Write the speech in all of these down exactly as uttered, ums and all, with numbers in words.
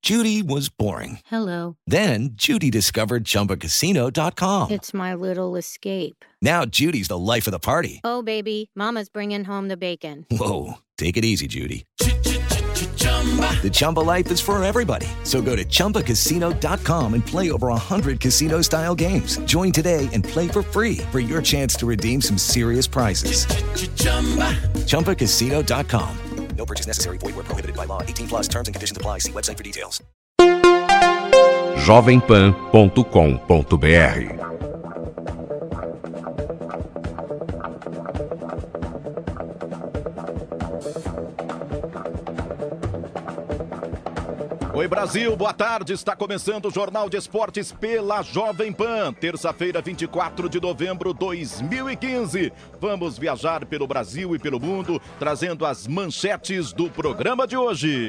Judy was boring. Hello. Then Judy discovered Chumba Casino dot com. It's my little escape. Now Judy's the life of the party. Oh, baby, mama's bringing home the bacon. Whoa, take it easy, Judy. The Chumba life is for everybody. So go to Chumba Casino dot com and play over one hundred casino-style games. Join today and play for free for your chance to redeem some serious prizes. Chumba Casino dot com. No purchase necessary. Void where prohibited by law. eighteen plus terms and conditions apply. See website for details. jovem pan ponto com ponto b r. Oi Brasil, boa tarde, está começando o Jornal de Esportes pela Jovem Pan, terça-feira, vinte e quatro de novembro de dois mil e quinze. Vamos viajar pelo Brasil e pelo mundo, trazendo as manchetes do programa de hoje.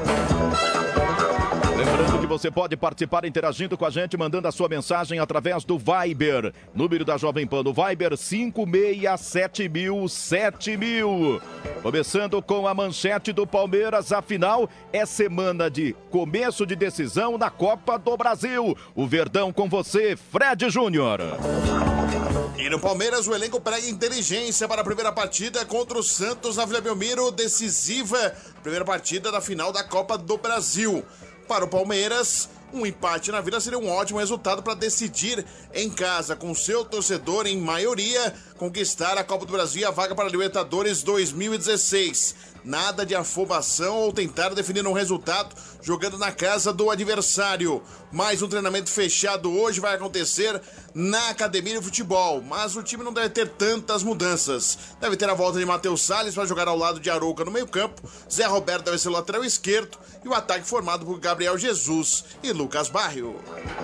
Lembrando que você pode participar interagindo com a gente, mandando a sua mensagem através do Viber. Número da Jovem Pan no Viber, cinco seis sete mil, sete mil. Começando com a manchete do Palmeiras, afinal, é semana de começo de decisão na Copa do Brasil. O Verdão com você, Fred Júnior. E no Palmeiras, o elenco prega inteligência para a primeira partida contra o Santos na Vila Belmiro, decisiva. Primeira partida da final da Copa do Brasil. Para o Palmeiras, um empate na Vila seria um ótimo resultado para decidir em casa, com seu torcedor em maioria, conquistar a Copa do Brasil e a vaga para a Libertadores dois mil e dezesseis. Nada de afobação ou tentar definir um resultado jogando na casa do adversário. Mais um treinamento fechado hoje vai acontecer na Academia de Futebol, mas o time não deve ter tantas mudanças. Deve ter a volta de Matheus Salles para jogar ao lado de Arouca no meio-campo, Zé Roberto deve ser o lateral esquerdo e o ataque formado por Gabriel Jesus e Lucas Barrio.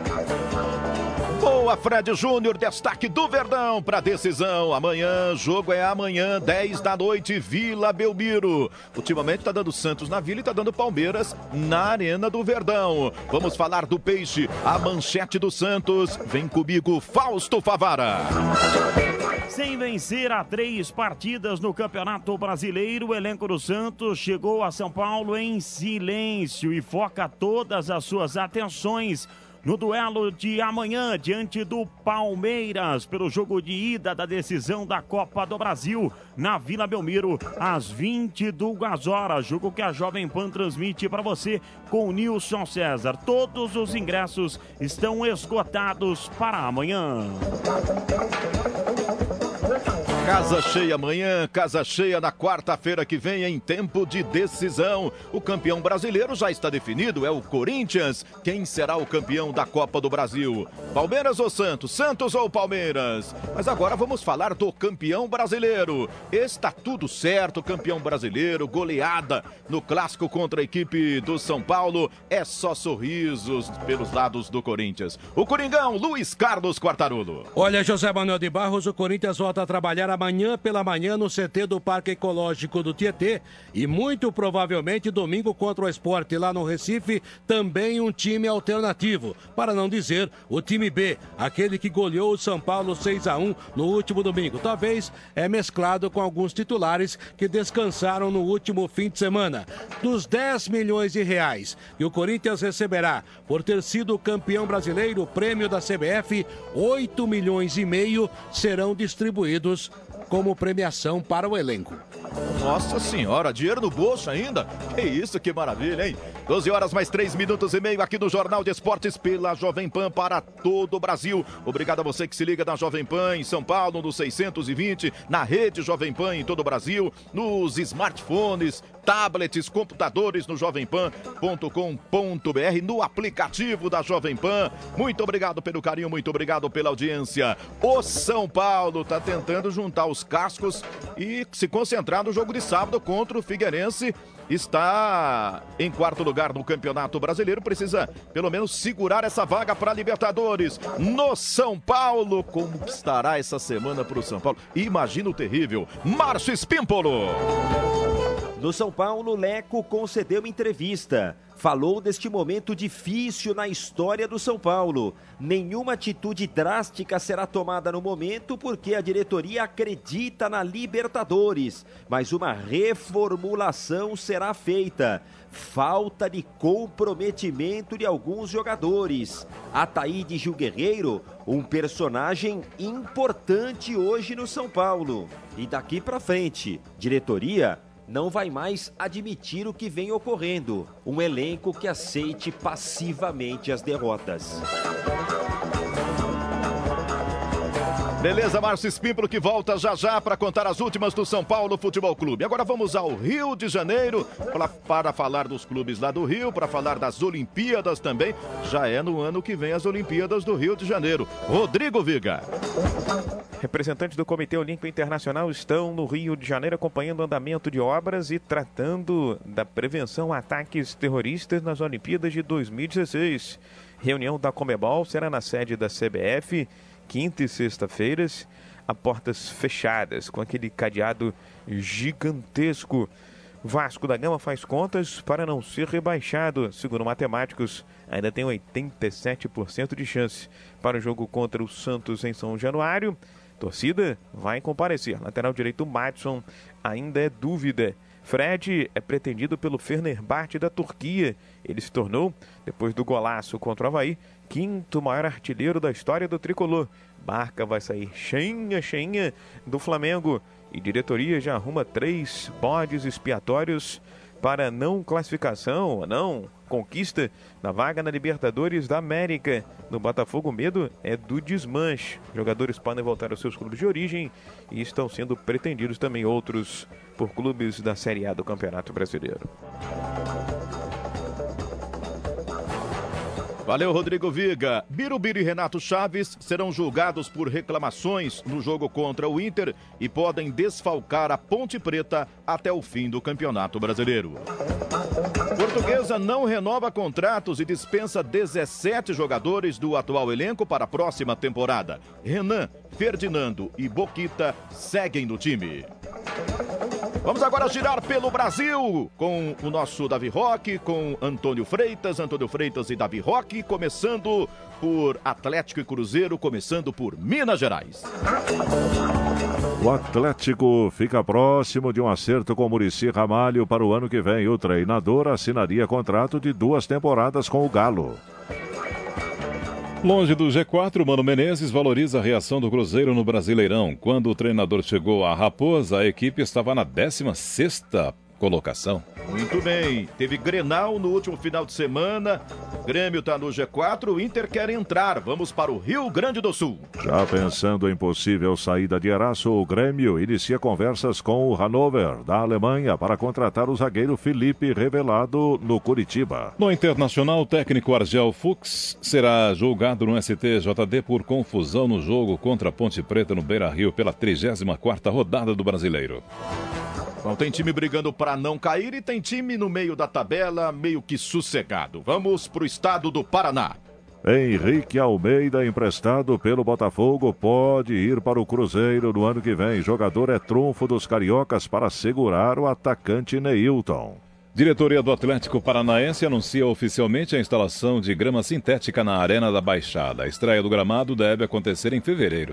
Boa, Fred Júnior, destaque do Verdão para decisão. Amanhã, jogo é amanhã, dez da noite, Vila Belmiro. Ultimamente tá dando Santos na Vila e tá dando Palmeiras na Arena do Verdão. Vamos falar do Peixe, a manchete do Santos. Vem comigo, Fausto Favara. Sem vencer há três partidas no Campeonato Brasileiro, o elenco do Santos chegou a São Paulo em silêncio e foca todas as suas atenções no duelo de amanhã, diante do Palmeiras, pelo jogo de ida da decisão da Copa do Brasil, na Vila Belmiro, às vinte e duas horas. Jogo que a Jovem Pan transmite para você com o Nilson César. Todos os ingressos estão esgotados para amanhã. Casa cheia amanhã, casa cheia na quarta-feira que vem em tempo de decisão. O campeão brasileiro já está definido, é o Corinthians. Quem será o campeão da Copa do Brasil? Palmeiras ou Santos? Santos ou Palmeiras? Mas agora vamos falar do campeão brasileiro. Está tudo certo, campeão brasileiro, goleada no clássico contra a equipe do São Paulo. É só sorrisos pelos lados do Corinthians. O Coringão, Luiz Carlos Quartarolo. Olha, José Manuel de Barros, o Corinthians volta a trabalhar amanhã pela manhã no C T do Parque Ecológico do Tietê e muito provavelmente domingo contra o Sport lá no Recife, também um time alternativo, para não dizer o time B, aquele que goleou o São Paulo seis a um no último domingo. Talvez é mesclado com alguns titulares que descansaram no último fim de semana. Dos dez milhões de reais que o Corinthians receberá por ter sido campeão brasileiro, o prêmio da C B F, oito milhões e meio serão distribuídos como premiação para o elenco. Nossa senhora, dinheiro no bolso ainda? Que isso, que maravilha, hein? doze horas mais três minutos e meio aqui no Jornal de Esportes pela Jovem Pan para todo o Brasil. Obrigado a você que se liga na Jovem Pan em São Paulo, no seiscentos e vinte, na rede Jovem Pan em todo o Brasil, nos smartphones, tablets, computadores no jovem pan ponto com ponto b r, no aplicativo da Jovem Pan. Muito obrigado pelo carinho, muito obrigado pela audiência. O São Paulo tá tentando juntar os cascos e se concentrar no jogo de sábado contra o Figueirense. Está em quarto lugar no Campeonato Brasileiro, precisa pelo menos segurar essa vaga para a Libertadores. No São Paulo, como estará essa semana para o São Paulo? Imagina o terrível. Márcio Espímpolo. No São Paulo, Leco concedeu entrevista. falou deste momento difícil na história do São Paulo. Nenhuma atitude drástica será tomada no momento porque a diretoria acredita na Libertadores, mas uma reformulação será feita. Falta de comprometimento de alguns jogadores. Ataíde Gil Guerreiro, um personagem importante hoje no São Paulo. E daqui para frente, diretoria não vai mais admitir o que vem ocorrendo. Um elenco que aceite passivamente as derrotas. Beleza, Márcio Espímpolo que volta já já para contar as últimas do São Paulo Futebol Clube. Agora vamos ao Rio de Janeiro pra, para falar dos clubes lá do Rio, para falar das Olimpíadas também. Já é no ano que vem as Olimpíadas do Rio de Janeiro. Rodrigo Viga. Representantes do Comitê Olímpico Internacional estão no Rio de Janeiro acompanhando o andamento de obras e tratando da prevenção a ataques terroristas nas Olimpíadas de dois mil e dezesseis. Reunião da Conmebol será na sede da C B F, quinta e sexta-feiras, a portas fechadas, com aquele cadeado gigantesco. Vasco da Gama faz contas para não ser rebaixado. Segundo matemáticos, ainda tem oitenta e sete por cento de chance para o jogo contra o Santos em São Januário. Torcida vai comparecer. Lateral direito Madison ainda é dúvida. Fred é pretendido pelo Fenerbahçe da Turquia. Ele se tornou, depois do golaço contra o Avaí, quinto maior artilheiro da história do tricolor. Barca vai sair cheinha, cheinha do Flamengo. E diretoria já arruma três bodes expiatórios para não classificação, não conquista na vaga na Libertadores da América. No Botafogo, o medo é do desmanche. Jogadores podem voltar aos seus clubes de origem e estão sendo pretendidos também outros por clubes da Série A do Campeonato Brasileiro. Valeu, Rodrigo Viga. Birubiru e Renato Chaves serão julgados por reclamações no jogo contra o Inter e podem desfalcar a Ponte Preta até o fim do Campeonato Brasileiro. Portuguesa não renova contratos e dispensa dezessete jogadores do atual elenco para a próxima temporada. Renan, Ferdinando e Boquita seguem no time. Vamos agora girar pelo Brasil com o nosso Davi Roque, com Antônio Freitas, Antônio Freitas e Davi Roque, começando por Atlético e Cruzeiro, começando por Minas Gerais. O Atlético fica próximo de um acerto com o Muricy Ramalho para o ano que vem. O treinador assinaria contrato de duas temporadas com o Galo. Longe do G quatro, Mano Menezes valoriza a reação do Cruzeiro no Brasileirão. Quando o treinador chegou à Raposa, a equipe estava na décima sexta colocação. Muito bem, teve Grenal no último final de semana, o Grêmio está no G quatro, o Inter quer entrar, vamos para o Rio Grande do Sul. Já pensando em possível saída de Eraso, o Grêmio inicia conversas com o Hannover, da Alemanha, para contratar o zagueiro Felipe, revelado no Curitiba. No Internacional, o técnico Argel Fuchs será julgado no S T J D por confusão no jogo contra a Ponte Preta no Beira-Rio pela trigésima quarta rodada do Brasileiro. Bom, tem time brigando para não cair e tem time no meio da tabela, meio que sossegado. Vamos para o estado do Paraná. Henrique Almeida, emprestado pelo Botafogo, pode ir para o Cruzeiro no ano que vem. Jogador é trunfo dos cariocas para segurar o atacante Neilton. Diretoria do Atlético Paranaense anuncia oficialmente a instalação de grama sintética na Arena da Baixada. A estreia do gramado deve acontecer em fevereiro.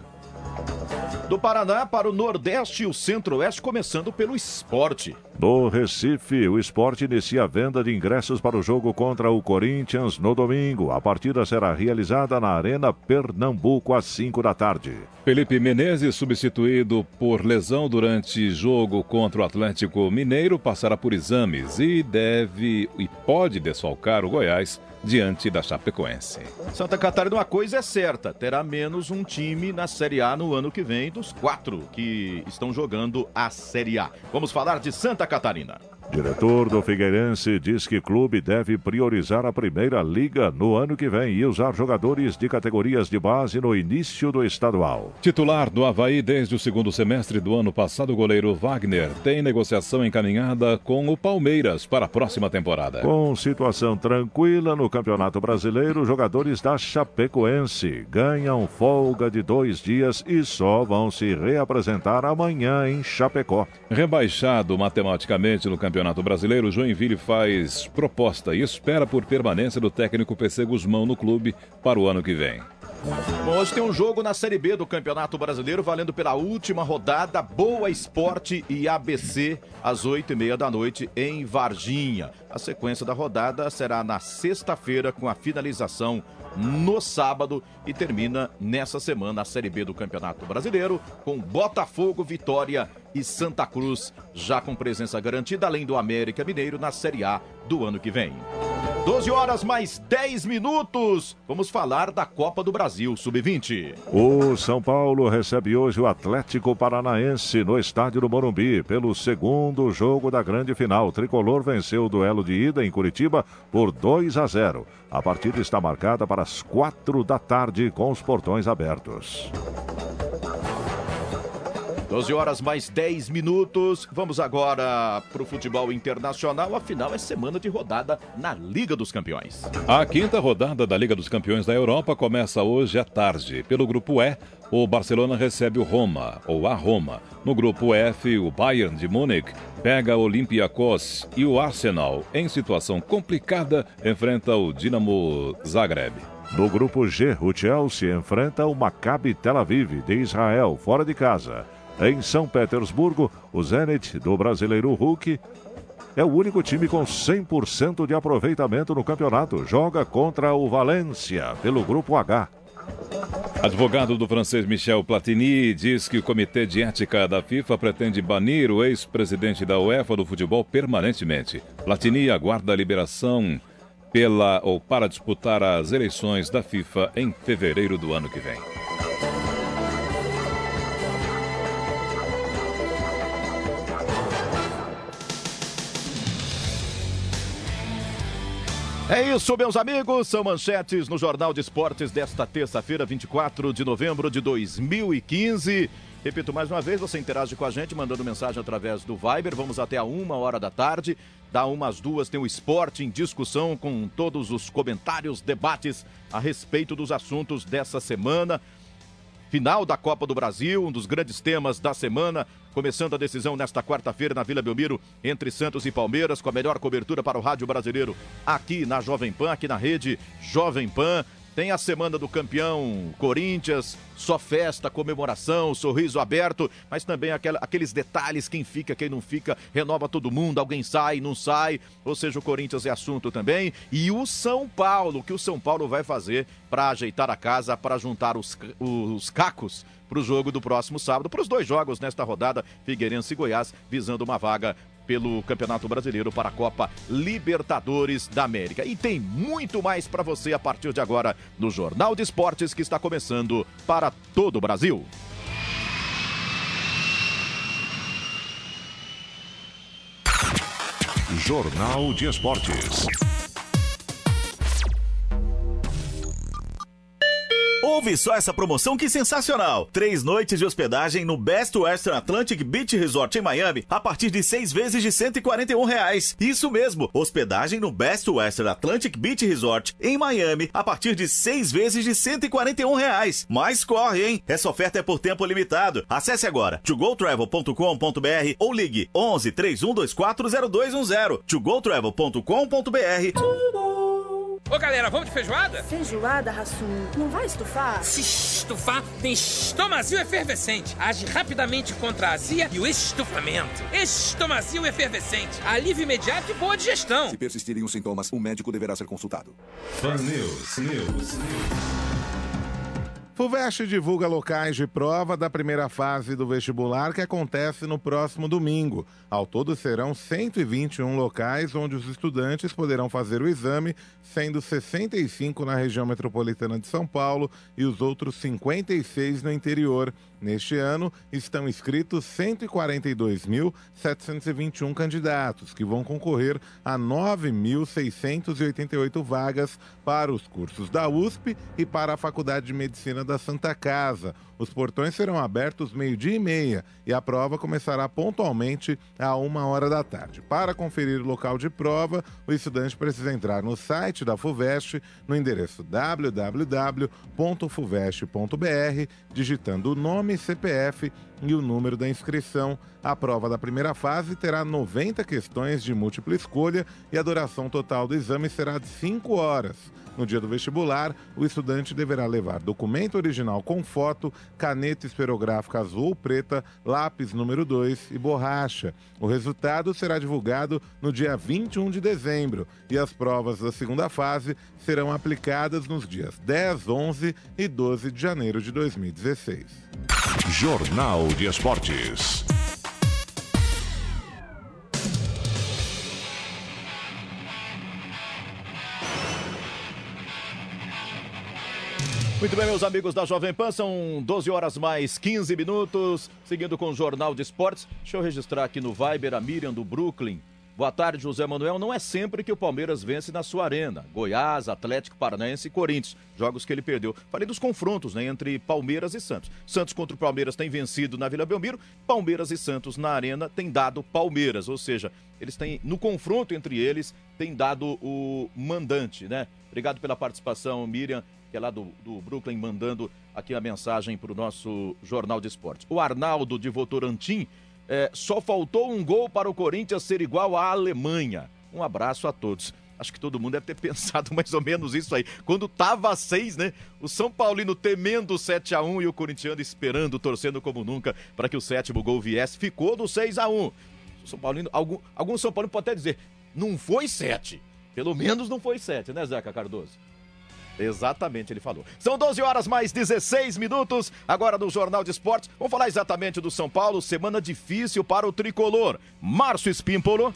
Do Paraná para o Nordeste e o Centro-Oeste, começando pelo Esporte. No Recife, o Sport inicia a venda de ingressos para o jogo contra o Corinthians no domingo. A partida será realizada na Arena Pernambuco às cinco da tarde. Felipe Menezes, substituído por lesão durante jogo contra o Atlético Mineiro, passará por exames e deve e pode desfalcar o Goiás diante da Chapecoense. Santa Catarina, uma coisa é certa, terá menos um time na Série A no ano que vem dos quatro que estão jogando a Série A. Vamos falar de Santa Catarina. Diretor do Figueirense diz que o clube deve priorizar a Primeira Liga no ano que vem e usar jogadores de categorias de base no início do estadual. Titular do Avaí desde o segundo semestre do ano passado, o goleiro Wagner tem negociação encaminhada com o Palmeiras para a próxima temporada. Com situação tranquila no Campeonato Brasileiro, jogadores da Chapecoense ganham folga de dois dias e só vão se reapresentar amanhã em Chapecó. Rebaixado matematicamente no Campeonato Campeonato Brasileiro, Joinville faz proposta e espera por permanência do técnico P C Guzmão no clube para o ano que vem. Bom, hoje tem um jogo na Série B do Campeonato Brasileiro, valendo pela última rodada, Boa Esporte e A B C, às oito e meia da noite, em Varginha. A sequência da rodada será na sexta-feira, com a finalização no sábado, e termina nessa semana a Série B do Campeonato Brasileiro, com Botafogo, Vitória e Santa Cruz, já com presença garantida, além do América Mineiro na Série A do ano que vem. doze horas mais dez minutos. Vamos falar da Copa do Brasil sub vinte. O São Paulo recebe hoje o Atlético Paranaense no estádio do Morumbi pelo segundo jogo da grande final. O tricolor venceu o duelo de ida em Curitiba por dois a zero. A partida está marcada para as quatro da tarde com os portões abertos. doze horas mais dez minutos. Vamos agora para o futebol internacional. Afinal, é semana de rodada na Liga dos Campeões. A quinta rodada da Liga dos Campeões da Europa começa hoje à tarde. Pelo grupo E, o Barcelona recebe o Roma, ou a Roma. No grupo F, o Bayern de Munique pega o Olympiacos e o Arsenal, em situação complicada, enfrenta o Dinamo Zagreb. No grupo G, o Chelsea enfrenta o Maccabi Tel Aviv de Israel, fora de casa. Em São Petersburgo, o Zenit do brasileiro Hulk é o único time com cem por cento de aproveitamento no campeonato. Joga contra o Valência pelo grupo H. Advogado do francês Michel Platini diz que o Comitê de Ética da FIFA pretende banir o ex-presidente da UEFA do futebol permanentemente. Platini aguarda a liberação pela ou para disputar as eleições da FIFA em fevereiro do ano que vem. É isso, meus amigos, são manchetes no Jornal de Esportes desta terça-feira, vinte e quatro de novembro de dois mil e quinze. Repito mais uma vez, você interage com a gente mandando mensagem através do Viber. Vamos até a uma hora da tarde. Da uma às duas tem o Esporte em Discussão com todos os comentários, debates a respeito dos assuntos dessa semana. Final da Copa do Brasil, um dos grandes temas da semana, começando a decisão nesta quarta-feira na Vila Belmiro, entre Santos e Palmeiras, com a melhor cobertura para o rádio brasileiro aqui na Jovem Pan, aqui na rede Jovem Pan. Tem a semana do campeão Corinthians, só festa, comemoração, sorriso aberto, mas também aquela, aqueles detalhes, quem fica, quem não fica, renova todo mundo, alguém sai, não sai, ou seja, o Corinthians é assunto também. E o São Paulo, o que o São Paulo vai fazer para ajeitar a casa, para juntar os, os cacos para o jogo do próximo sábado, para os dois jogos nesta rodada, Figueirense e Goiás, visando uma vaga pelo Campeonato Brasileiro para a Copa Libertadores da América. E tem muito mais para você a partir de agora no Jornal de Esportes, que está começando para todo o Brasil. Jornal de Esportes. Ouve só essa promoção que sensacional! Três noites de hospedagem no Best Western Atlantic Beach Resort em Miami a partir de seis vezes de cento e quarenta e um reais. Isso mesmo, hospedagem no Best Western Atlantic Beach Resort em Miami a partir de seis vezes de cento e quarenta e um reais. Mas corre, hein? Essa oferta é por tempo limitado. Acesse agora to go travel ponto com ponto b r ou ligue onze, três um dois quatro, zero dois um zero. to go travel ponto com ponto b r. Ô galera, vamos de feijoada? Feijoada, Rassum, não vai estufar? Se estufar, tem Estomazil efervescente. Age rapidamente contra a azia e o estufamento. Estomazil efervescente, alívio imediato e boa digestão. Se persistirem os sintomas, o médico deverá ser consultado. Fan News, News. FUVEST divulga locais de prova da primeira fase do vestibular que acontece no próximo domingo. Ao todo serão cento e vinte e um locais onde os estudantes poderão fazer o exame, sendo sessenta e cinco na região metropolitana de São Paulo e os outros cinquenta e seis no interior. Neste ano, estão inscritos cento e quarenta e dois mil, setecentos e vinte e um candidatos, que vão concorrer a nove mil, seiscentos e oitenta e oito vagas para os cursos da U S P e para a Faculdade de Medicina da Santa Casa. Os portões serão abertos meio-dia e meia e a prova começará pontualmente a uma hora da tarde. Para conferir o local de prova, o estudante precisa entrar no site da FUVEST no endereço w w w ponto fuvest ponto b r, digitando o nome, C P F e o número da inscrição. A prova da primeira fase terá noventa questões de múltipla escolha e a duração total do exame será de cinco horas. No dia do vestibular, o estudante deverá levar documento original com foto, caneta esferográfica azul ou preta, lápis número dois e borracha. O resultado será divulgado no dia vinte e um de dezembro e as provas da segunda fase serão aplicadas nos dias dez, onze e doze de janeiro de dois mil e dezesseis. Jornal de Esportes. Muito bem, meus amigos da Jovem Pan, são doze horas mais quinze minutos, seguindo com o Jornal de Esportes. Deixa eu registrar aqui no Viber a Miriam do Brooklyn. Boa tarde, José Manuel. Não é sempre que o Palmeiras vence na sua arena. Goiás, Atlético Paranaense e Corinthians, jogos que ele perdeu. Falei dos confrontos, né, entre Palmeiras e Santos. Santos contra o Palmeiras tem vencido na Vila Belmiro, Palmeiras e Santos na arena tem dado Palmeiras, ou seja, eles têm, no confronto entre eles, tem dado o mandante, né? Obrigado pela participação, Miriam, que é lá do, do Brooklyn, mandando aqui a mensagem para o nosso Jornal de Esportes. O Arnaldo de Votorantim, é, só faltou um gol para o Corinthians ser igual à Alemanha. Um abraço a todos. Acho que todo mundo deve ter pensado mais ou menos isso aí. Quando tava a seis, né? O São Paulino temendo o sete a um e o corintiano esperando, torcendo como nunca para que o sétimo gol viesse. Ficou no seis a um. O São Paulino, algum, algum São Paulino pode até dizer, não foi sete. Pelo menos não foi sete, né, Zeca Cardoso? Exatamente, ele falou. São doze horas mais dezesseis minutos, agora no Jornal de Esportes. Vamos falar exatamente do São Paulo, semana difícil para o tricolor. Márcio Espímpolo.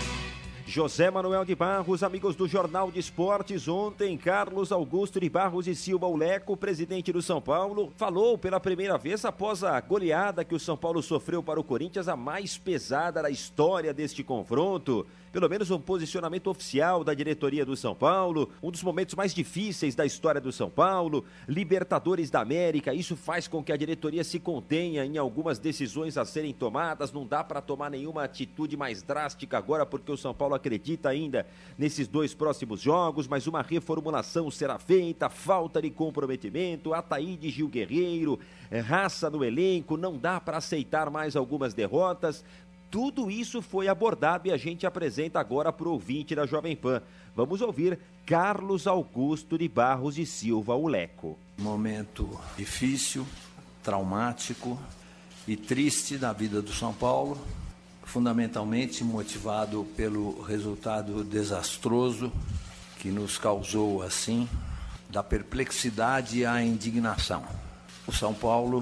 José Manuel de Barros, amigos do Jornal de Esportes. Ontem, Carlos Augusto de Barros e Silva, o Leco, presidente do São Paulo, falou pela primeira vez após a goleada que o São Paulo sofreu para o Corinthians, a mais pesada da história deste confronto. Pelo menos um posicionamento oficial da diretoria do São Paulo, um dos momentos mais difíceis da história do São Paulo, Libertadores da América, isso faz com que a diretoria se contenha em algumas decisões a serem tomadas, não dá para tomar nenhuma atitude mais drástica agora, porque o São Paulo acredita ainda nesses dois próximos jogos, mas uma reformulação será feita, falta de comprometimento, Ataíde Gil Guerreiro, raça no elenco, não dá para aceitar mais algumas derrotas. Tudo isso foi abordado e a gente apresenta agora para o ouvinte da Jovem Pan. Vamos ouvir Carlos Augusto de Barros e Silva, o Leco. Momento difícil, traumático e triste na vida do São Paulo, fundamentalmente motivado pelo resultado desastroso que nos causou, assim, da perplexidade à indignação. O São Paulo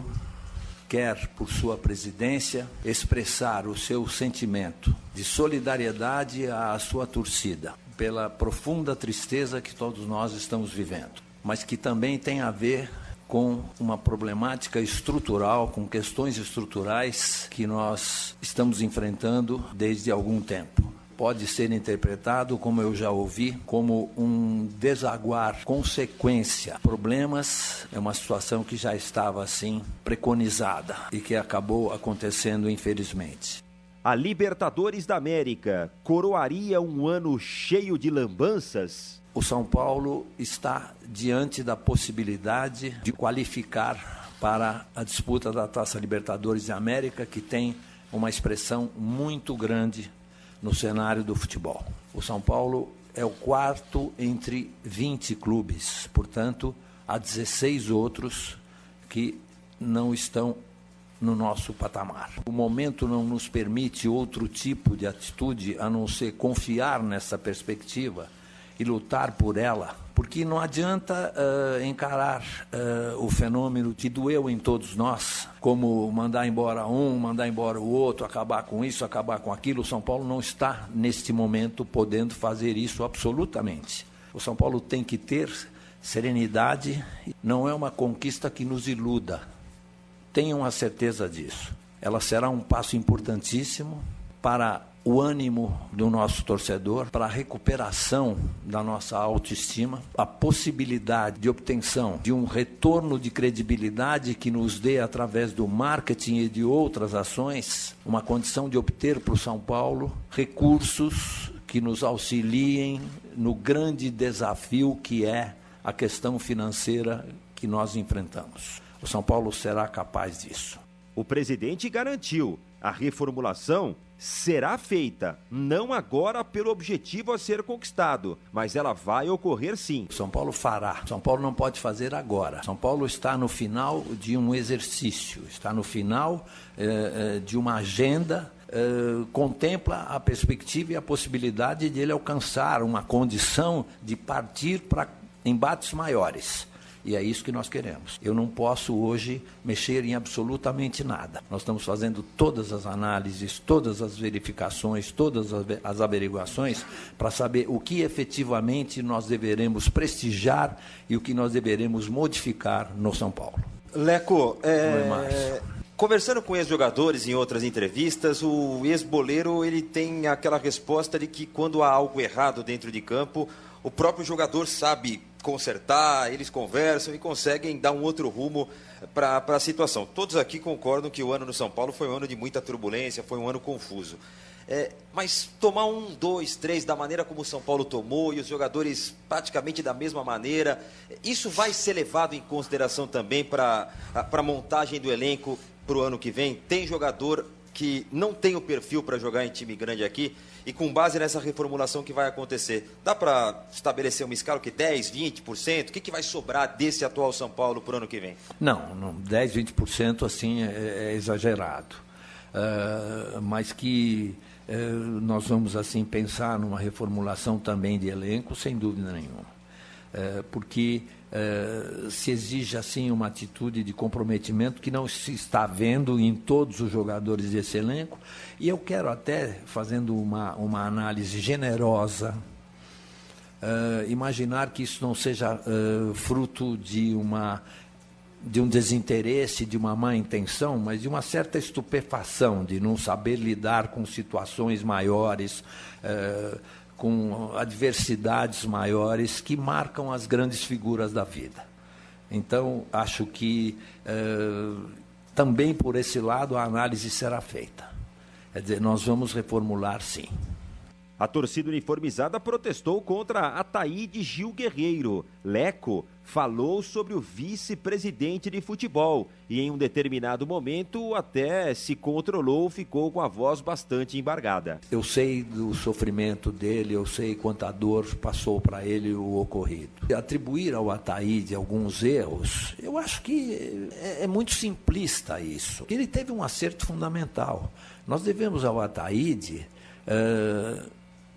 quer, por sua presidência, expressar o seu sentimento de solidariedade à sua torcida, pela profunda tristeza que todos nós estamos vivendo, mas que também tem a ver com uma problemática estrutural, com questões estruturais que nós estamos enfrentando desde algum tempo. Pode ser interpretado, como eu já ouvi, como um desaguar, consequência. Problemas é uma situação que já estava assim preconizada e que acabou acontecendo, infelizmente. A Libertadores da América coroaria um ano cheio de lambanças? O São Paulo está diante da possibilidade de qualificar para a disputa da Taça Libertadores da América, que tem uma expressão muito grande no cenário do futebol. O São Paulo é o quarto entre vinte clubes, portanto, há dezesseis outros que não estão no nosso patamar. O momento não nos permite outro tipo de atitude a não ser confiar nessa perspectiva e lutar por ela, porque não adianta uh, encarar uh, o fenômeno que doeu em todos nós, como mandar embora um, mandar embora o outro, acabar com isso, acabar com aquilo. O São Paulo não está, neste momento, podendo fazer isso absolutamente. O São Paulo tem que ter serenidade, não é uma conquista que nos iluda. Tenham a certeza disso. Ela será um passo importantíssimo para o ânimo do nosso torcedor, para a recuperação da nossa autoestima, a possibilidade de obtenção de um retorno de credibilidade que nos dê, através do marketing e de outras ações, uma condição de obter para o São Paulo recursos que nos auxiliem no grande desafio que é a questão financeira que nós enfrentamos. O São Paulo será capaz disso. O presidente garantiu: a reformulação será feita, não agora pelo objetivo a ser conquistado, mas ela vai ocorrer sim. São Paulo fará. São Paulo não pode fazer agora. São Paulo está no final de um exercício, está no final eh, de uma agenda, eh, contempla a perspectiva e a possibilidade de ele alcançar uma condição de partir para embates maiores. E é isso que nós queremos. Eu não posso hoje mexer em absolutamente nada. Nós estamos fazendo todas as análises, todas as verificações, todas as averiguações para saber o que efetivamente nós deveremos prestigiar e o que nós deveremos modificar no São Paulo. Leco, é... Não é mais. Conversando com ex-jogadores em outras entrevistas, o ex-boleiro ele tem aquela resposta de que quando há algo errado dentro de campo, o próprio jogador sabe consertar, eles conversam e conseguem dar um outro rumo para a situação. Todos aqui concordam que o ano no São Paulo foi um ano de muita turbulência, foi um ano confuso. É, mas tomar um, dois, três da maneira como o São Paulo tomou e os jogadores praticamente da mesma maneira, isso vai ser levado em consideração também para a montagem do elenco para o ano que vem? Tem jogador que não tem o perfil para jogar em time grande aqui, e com base nessa reformulação que vai acontecer, dá para estabelecer uma escala que dez, vinte por cento? O que, que vai sobrar desse atual São Paulo para o ano que vem? Não, não dez, vinte por cento assim é, é exagerado. Uh, mas que uh, nós vamos assim pensar numa reformulação também de elenco, sem dúvida nenhuma. Uh, porque uh, se exige assim uma atitude de comprometimento que não se está vendo em todos os jogadores desse elenco. E eu quero até, fazendo uma, uma análise generosa, uh, imaginar que isso não seja uh, fruto de uma... de um desinteresse, de uma má intenção, mas de uma certa estupefação, de não saber lidar com situações maiores, eh, com adversidades maiores que marcam as grandes figuras da vida. Então, acho que eh, também por esse lado a análise será feita. Quer dizer, nós vamos reformular sim. A torcida uniformizada protestou contra Ataíde Gil Guerreiro. Leco falou sobre o vice-presidente de futebol e em um determinado momento até se controlou, ficou com a voz bastante embargada. Eu sei do sofrimento dele, eu sei quanta dor passou para ele o ocorrido. Atribuir ao Ataíde alguns erros, eu acho que é, é muito simplista isso. Ele teve um acerto fundamental. Nós devemos ao Ataíde... Uh,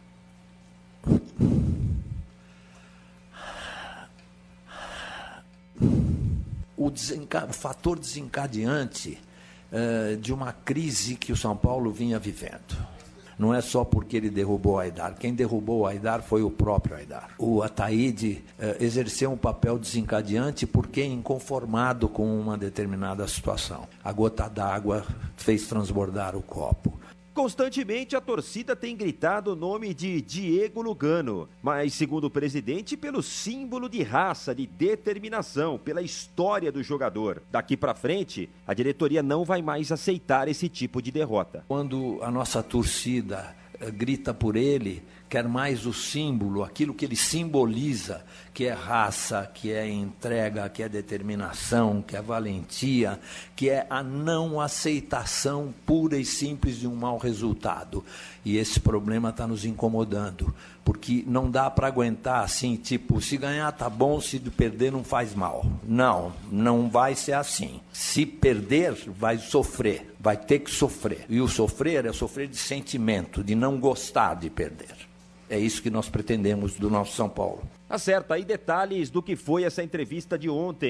O, desenca... o fator desencadeante uh, de uma crise que o São Paulo vinha vivendo. Não é só porque ele derrubou o Aidar. Quem derrubou o Aidar foi o próprio Aidar. O Ataíde uh, exerceu um papel desencadeante porque, inconformado com uma determinada situação, a gota d'água fez transbordar o copo. Constantemente a torcida tem gritado o nome de Diego Lugano, mas segundo o presidente, pelo símbolo de raça, de determinação, pela história do jogador. Daqui para frente, a diretoria não vai mais aceitar esse tipo de derrota. Quando a nossa torcida uh, grita por ele, quer mais o símbolo, aquilo que ele simboliza, que é raça, que é entrega, que é determinação, que é valentia, que é a não aceitação pura e simples de um mau resultado. E esse problema está nos incomodando, porque não dá para aguentar assim, tipo, se ganhar tá bom, se perder não faz mal. Não, não vai ser assim. Se perder, vai sofrer, vai ter que sofrer. E o sofrer é sofrer de sentimento, de não gostar de perder. É isso que nós pretendemos do nosso São Paulo. Tá certo, aí detalhes do que foi essa entrevista de ontem.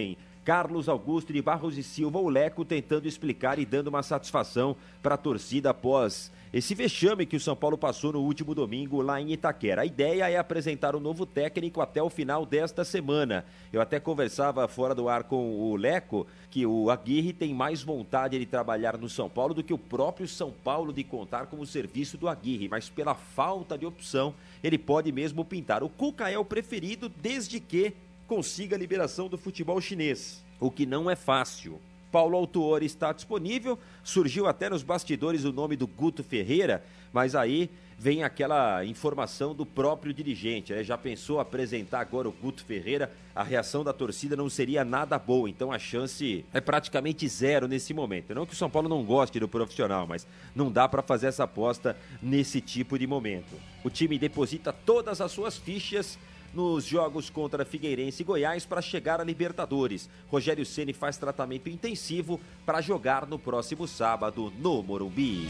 Carlos Augusto de Barros e Silva, o Leco, tentando explicar e dando uma satisfação para a torcida após esse vexame que o São Paulo passou no último domingo lá em Itaquera. A ideia é apresentar o novo técnico até o final desta semana. Eu até conversava fora do ar com o Leco que o Aguirre tem mais vontade de trabalhar no São Paulo do que o próprio São Paulo de contar com o serviço do Aguirre, mas pela falta de opção, ele pode mesmo pintar. O Cuca é o preferido desde que consiga a liberação do futebol chinês, o que não é fácil. Paulo Autuori está disponível, surgiu até nos bastidores o nome do Guto Ferreira, mas aí vem aquela informação do próprio dirigente, né? Já pensou apresentar agora o Guto Ferreira, a reação da torcida não seria nada boa, então a chance é praticamente zero nesse momento. Não que o São Paulo não goste do profissional, mas não dá para fazer essa aposta nesse tipo de momento. O time deposita todas as suas fichas nos jogos contra Figueirense e Goiás para chegar a Libertadores. Rogério Ceni faz tratamento intensivo para jogar no próximo sábado no Morumbi.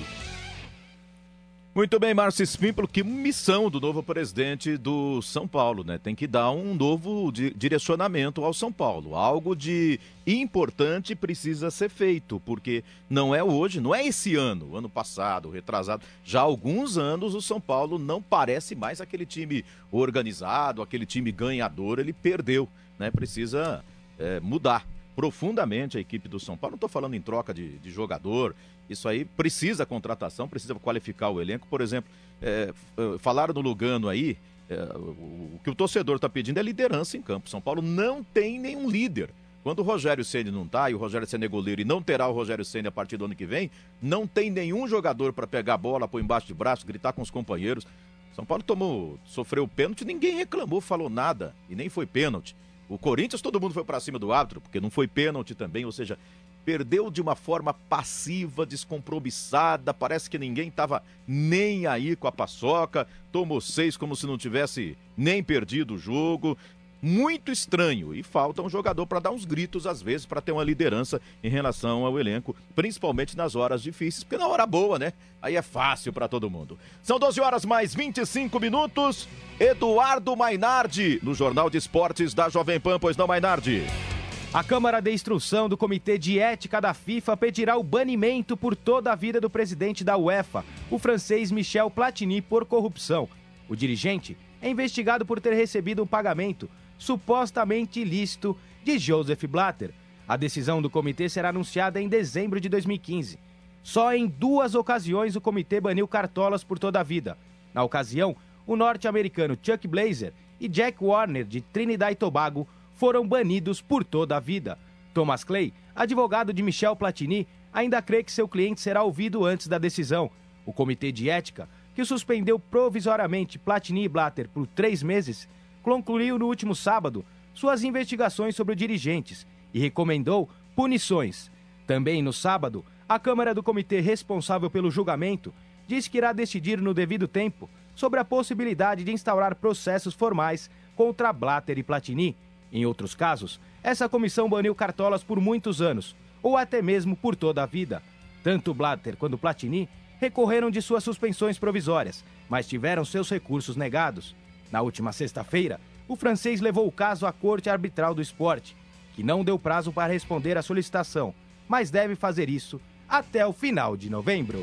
Muito bem, Márcio Espímpolo, que missão do novo presidente do São Paulo, né? Tem que dar um novo di- direcionamento ao São Paulo. Algo de importante precisa ser feito, porque não é hoje, não é esse ano, ano passado, retrasado. Já há alguns anos o São Paulo não parece mais aquele time organizado, aquele time ganhador, ele perdeu, né? Precisa é, mudar profundamente a equipe do São Paulo. Não estou falando em troca de, de jogador, isso aí precisa contratação, precisa qualificar o elenco. Por exemplo, é, falaram no Lugano aí, é, o, o que o torcedor está pedindo é liderança em campo. São Paulo não tem nenhum líder. Quando o Rogério Ceni não está, e o Rogério Ceni é goleiro e não terá o Rogério Ceni a partir do ano que vem, não tem nenhum jogador para pegar a bola, pôr embaixo de braço, gritar com os companheiros. São Paulo tomou, sofreu pênalti, ninguém reclamou, falou nada, e nem foi pênalti. O Corinthians, todo mundo foi para cima do árbitro, porque não foi pênalti também, ou seja, perdeu de uma forma passiva, descompromissada, parece que ninguém estava nem aí com a paçoca, tomou seis como se não tivesse nem perdido o jogo. Muito estranho, e falta um jogador para dar uns gritos às vezes, para ter uma liderança em relação ao elenco, principalmente nas horas difíceis, porque na hora boa, né? Aí é fácil para todo mundo. São doze horas mais vinte e cinco minutos. Eduardo Mainardi, no Jornal de Esportes da Jovem Pan. Pois não, Mainardi? A Câmara de Instrução do Comitê de Ética da FIFA pedirá o banimento por toda a vida do presidente da UEFA, o francês Michel Platini, por corrupção. O dirigente é investigado por ter recebido um pagamento supostamente ilícito de Joseph Blatter. A decisão do comitê será anunciada em dezembro de dois mil e quinze. Só em duas ocasiões o comitê baniu cartolas por toda a vida. Na ocasião, o norte-americano Chuck Blazer e Jack Warner, de Trinidad e Tobago, foram banidos por toda a vida. Thomas Clay, advogado de Michel Platini, ainda crê que seu cliente será ouvido antes da decisão. O comitê de ética, que suspendeu provisoriamente Platini e Blatter por três meses, concluiu no último sábado suas investigações sobre os dirigentes e recomendou punições. Também no sábado, a Câmara do Comitê responsável pelo julgamento disse que irá decidir no devido tempo sobre a possibilidade de instaurar processos formais contra Blatter e Platini. Em outros casos, essa comissão baniu cartolas por muitos anos, ou até mesmo por toda a vida. Tanto Blatter quanto Platini recorreram de suas suspensões provisórias, mas tiveram seus recursos negados. Na última sexta-feira, o francês levou o caso à Corte Arbitral do Esporte, que não deu prazo para responder à solicitação, mas deve fazer isso até o final de novembro.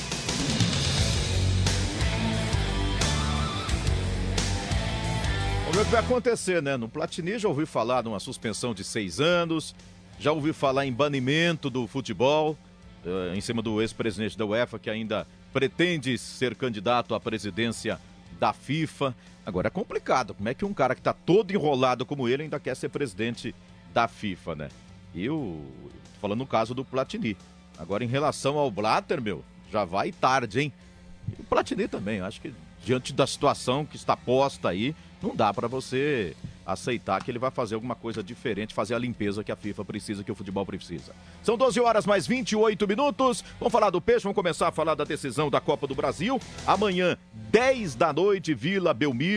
Vamos ver o que vai acontecer, né? No Platini já ouvi falar de uma suspensão de seis anos, já ouvi falar em banimento do futebol, uh, em cima do ex-presidente da UEFA, que ainda pretende ser candidato à presidência da FIFA. Agora é complicado, como é que um cara que está todo enrolado como ele ainda quer ser presidente da FIFA, né? E o... falando no caso do Platini. Agora em relação ao Blatter, meu, já vai tarde, hein? E o Platini também, acho que diante da situação que está posta aí, não dá para você aceitar que ele vai fazer alguma coisa diferente, fazer a limpeza que a FIFA precisa, que o futebol precisa. São doze horas mais vinte e oito minutos. Vamos falar do Peixe, vamos começar a falar da decisão da Copa do Brasil. Amanhã, dez da noite, Vila Belmiro.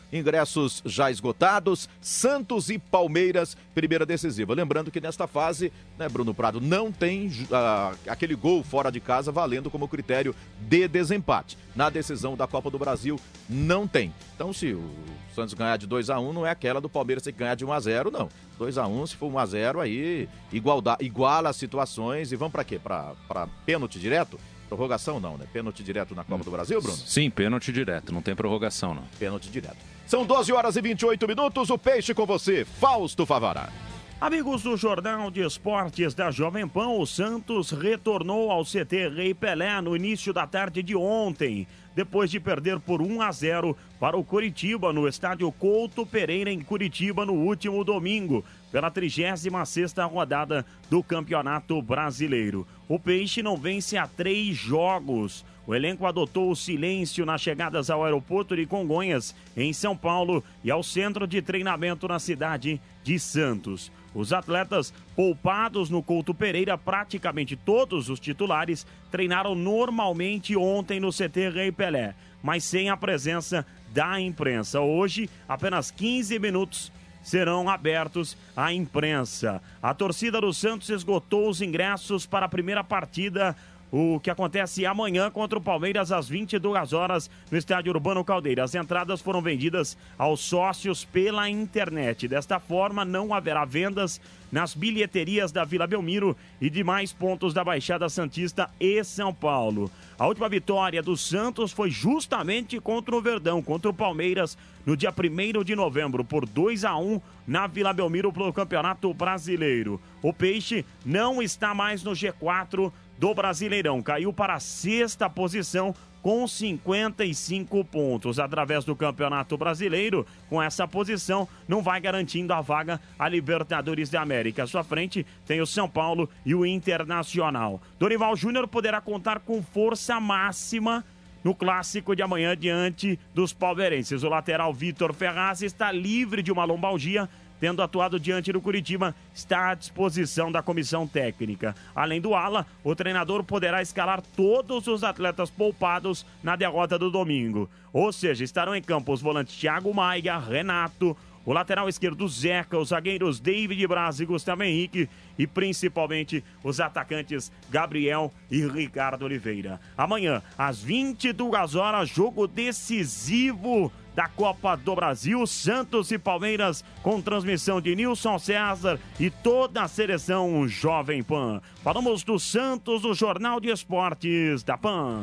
ingressos já esgotados, Santos e Palmeiras, primeira decisiva. Lembrando que nesta fase, né, Bruno Prado, não tem uh, aquele gol fora de casa valendo como critério de desempate. Na decisão da Copa do Brasil, não tem. Então, se o Santos ganhar de dois a um, não é aquela do Palmeiras ter que ganhar de um a zero, não. dois a um, se for um a zero, aí igualdade, iguala as situações e vão para quê? Para pênalti direto? Prorrogação não, né? Pênalti direto na Copa do Brasil, Bruno? Sim, pênalti direto, não tem prorrogação, não. Pênalti direto. São doze horas e vinte e oito minutos, o Peixe com você, Fausto Favara. Amigos do Jornal de Esportes da Jovem Pan, o Santos retornou ao C T Rei Pelé no início da tarde de ontem, depois de perder por um a zero para o Coritiba no estádio Couto Pereira em Curitiba no último domingo, pela trigésima sexta rodada do Campeonato Brasileiro. O Peixe não vence há três jogos. O elenco adotou o silêncio nas chegadas ao aeroporto de Congonhas, em São Paulo, e ao centro de treinamento na cidade de Santos. Os atletas poupados no Couto Pereira, praticamente todos os titulares, treinaram normalmente ontem no C T Rei Pelé, mas sem a presença da imprensa. Hoje, apenas quinze minutos serão abertos à imprensa. A torcida do Santos esgotou os ingressos para a primeira partida, o que acontece amanhã contra o Palmeiras às vinte e duas horas no Estádio Urbano Caldeira. As entradas foram vendidas aos sócios pela internet. Desta forma, não haverá vendas nas bilheterias da Vila Belmiro e demais pontos da Baixada Santista e São Paulo. A última vitória do Santos foi justamente contra o Verdão, contra o Palmeiras, no dia primeiro de novembro, por dois a um na Vila Belmiro pelo Campeonato Brasileiro. O Peixe não está mais no G quatro do Brasileirão, caiu para a sexta posição com cinquenta e cinco pontos. Através do Campeonato Brasileiro, com essa posição, não vai garantindo a vaga à Libertadores da América. À sua frente tem o São Paulo e o Internacional. Dorival Júnior poderá contar com força máxima no clássico de amanhã diante dos palmeirenses. O lateral Vitor Ferraz está livre de uma lombalgia, tendo atuado diante do Curitiba, está à disposição da comissão técnica. Além do ala, o treinador poderá escalar todos os atletas poupados na derrota do domingo. Ou seja, estarão em campo os volantes Thiago Maia, Renato, o lateral esquerdo Zeca, os zagueiros David Braz e Gustavo Henrique e principalmente os atacantes Gabriel e Ricardo Oliveira. Amanhã, às vinte e duas horas, jogo decisivo da Copa do Brasil, Santos e Palmeiras, com transmissão de Nilson César e toda a seleção Jovem Pan. Falamos do Santos, o Jornal de Esportes da Pan.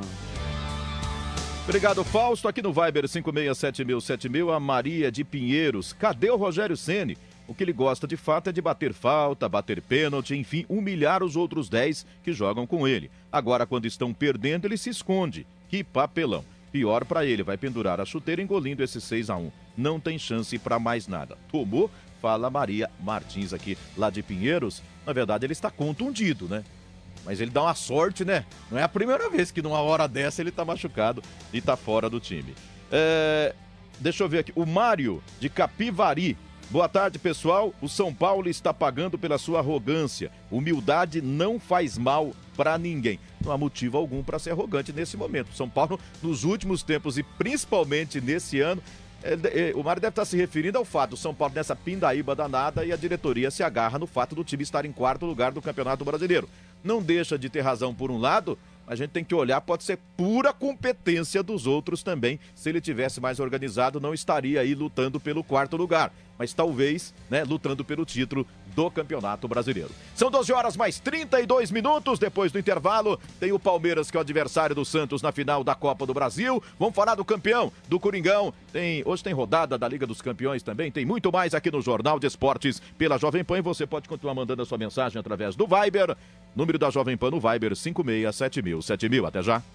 Obrigado, Fausto. Aqui no Viber cinco seis sete mil sete mil, a Maria de Pinheiros. Cadê o Rogério Ceni? O que ele gosta de fato é de bater falta, bater pênalti, enfim, humilhar os outros dez que jogam com ele. Agora, quando estão perdendo, ele se esconde. Que papelão. Pior pra ele, vai pendurar a chuteira engolindo esse seis a um. Não tem chance pra mais nada. Tomou? Fala Maria Martins aqui, lá de Pinheiros. Na verdade, ele está contundido, né? Mas ele dá uma sorte, né? Não é a primeira vez que numa hora dessa ele tá machucado e tá fora do time. É... Deixa eu ver aqui. O Mário, de Capivari. Boa tarde, pessoal. O São Paulo está pagando pela sua arrogância. Humildade não faz mal para ninguém. Não há motivo algum para ser arrogante nesse momento. O São Paulo, nos últimos tempos e principalmente nesse ano, é, é, o Mário deve estar se referindo ao fato do São Paulo nessa pindaíba danada e a diretoria se agarra no fato do time estar em quarto lugar do Campeonato Brasileiro. Não deixa de ter razão por um lado, a gente tem que olhar, pode ser pura competência dos outros também. Se ele tivesse mais organizado, não estaria aí lutando pelo quarto lugar. Mas talvez, né, lutando pelo título do Campeonato Brasileiro. São doze horas mais trinta e dois minutos. Depois do intervalo, tem o Palmeiras, que é o adversário do Santos na final da Copa do Brasil. Vamos falar do campeão, do Coringão. Tem, hoje tem rodada da Liga dos Campeões também. Tem muito mais aqui no Jornal de Esportes pela Jovem Pan. E você pode continuar mandando a sua mensagem através do Viber. Número da Jovem Pan no Viber cinco seis sete mil sete mil. Até já.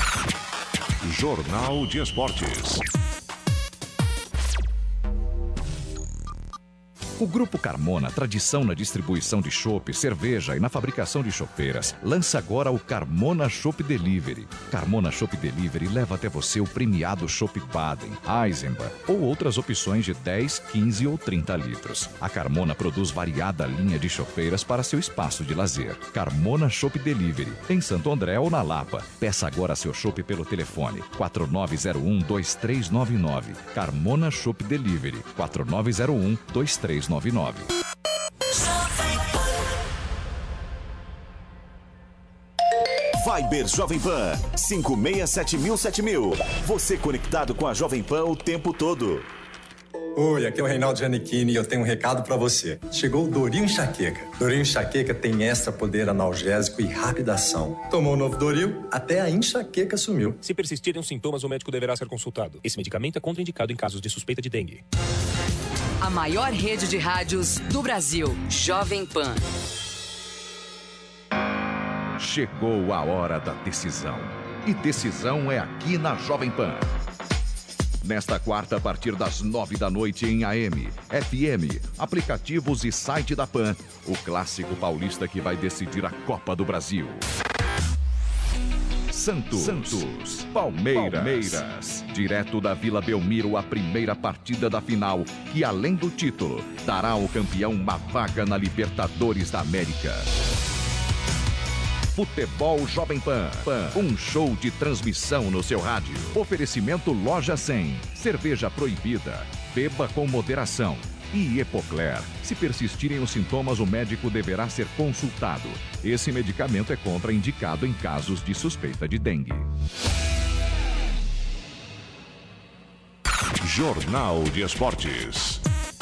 Jornal de Esportes. O Grupo Carmona, tradição na distribuição de chopp, cerveja e na fabricação de chopeiras, lança agora o Carmona Chopp Delivery. Carmona Chopp Delivery leva até você o premiado Chopp Baden, Eisenbahn ou outras opções de dez, quinze ou trinta litros. A Carmona produz variada linha de chopeiras para seu espaço de lazer. Carmona Chopp Delivery, em Santo André ou na Lapa. Peça agora seu chopp pelo telefone quatro nove zero um, dois três nove nove. Carmona Chopp Delivery, quatro nove zero um, dois três nove nove. Viber Jovem Pan, cinco seis sete mil sete mil. Você conectado com a Jovem Pan o tempo todo. Oi, aqui é o Reinaldo Giannichini e eu tenho um recado pra você. Chegou o Doril Enxaqueca. Doril Enxaqueca tem extra poder analgésico e rápida ação. Tomou o novo Doril, até a enxaqueca sumiu. Se persistirem os sintomas, o médico deverá ser consultado. Esse medicamento é contraindicado em casos de suspeita de dengue. A maior rede de rádios do Brasil, Jovem Pan. Chegou a hora da decisão. E decisão é aqui na Jovem Pan. Nesta quarta, a partir das nove da noite em A M, F M, aplicativos e site da Pan, o clássico paulista que vai decidir a Copa do Brasil. Santos, Santos, Palmeiras. Palmeiras. Direto da Vila Belmiro, a primeira partida da final, que além do título, dará ao campeão uma vaga na Libertadores da América. Futebol Jovem Pan. Pan. Um show de transmissão no seu rádio. Oferecimento Loja cem. Cerveja proibida. Beba com moderação. E Epocler. Se persistirem os sintomas, o médico deverá ser consultado. Esse medicamento é contraindicado em casos de suspeita de dengue. Jornal de Esportes.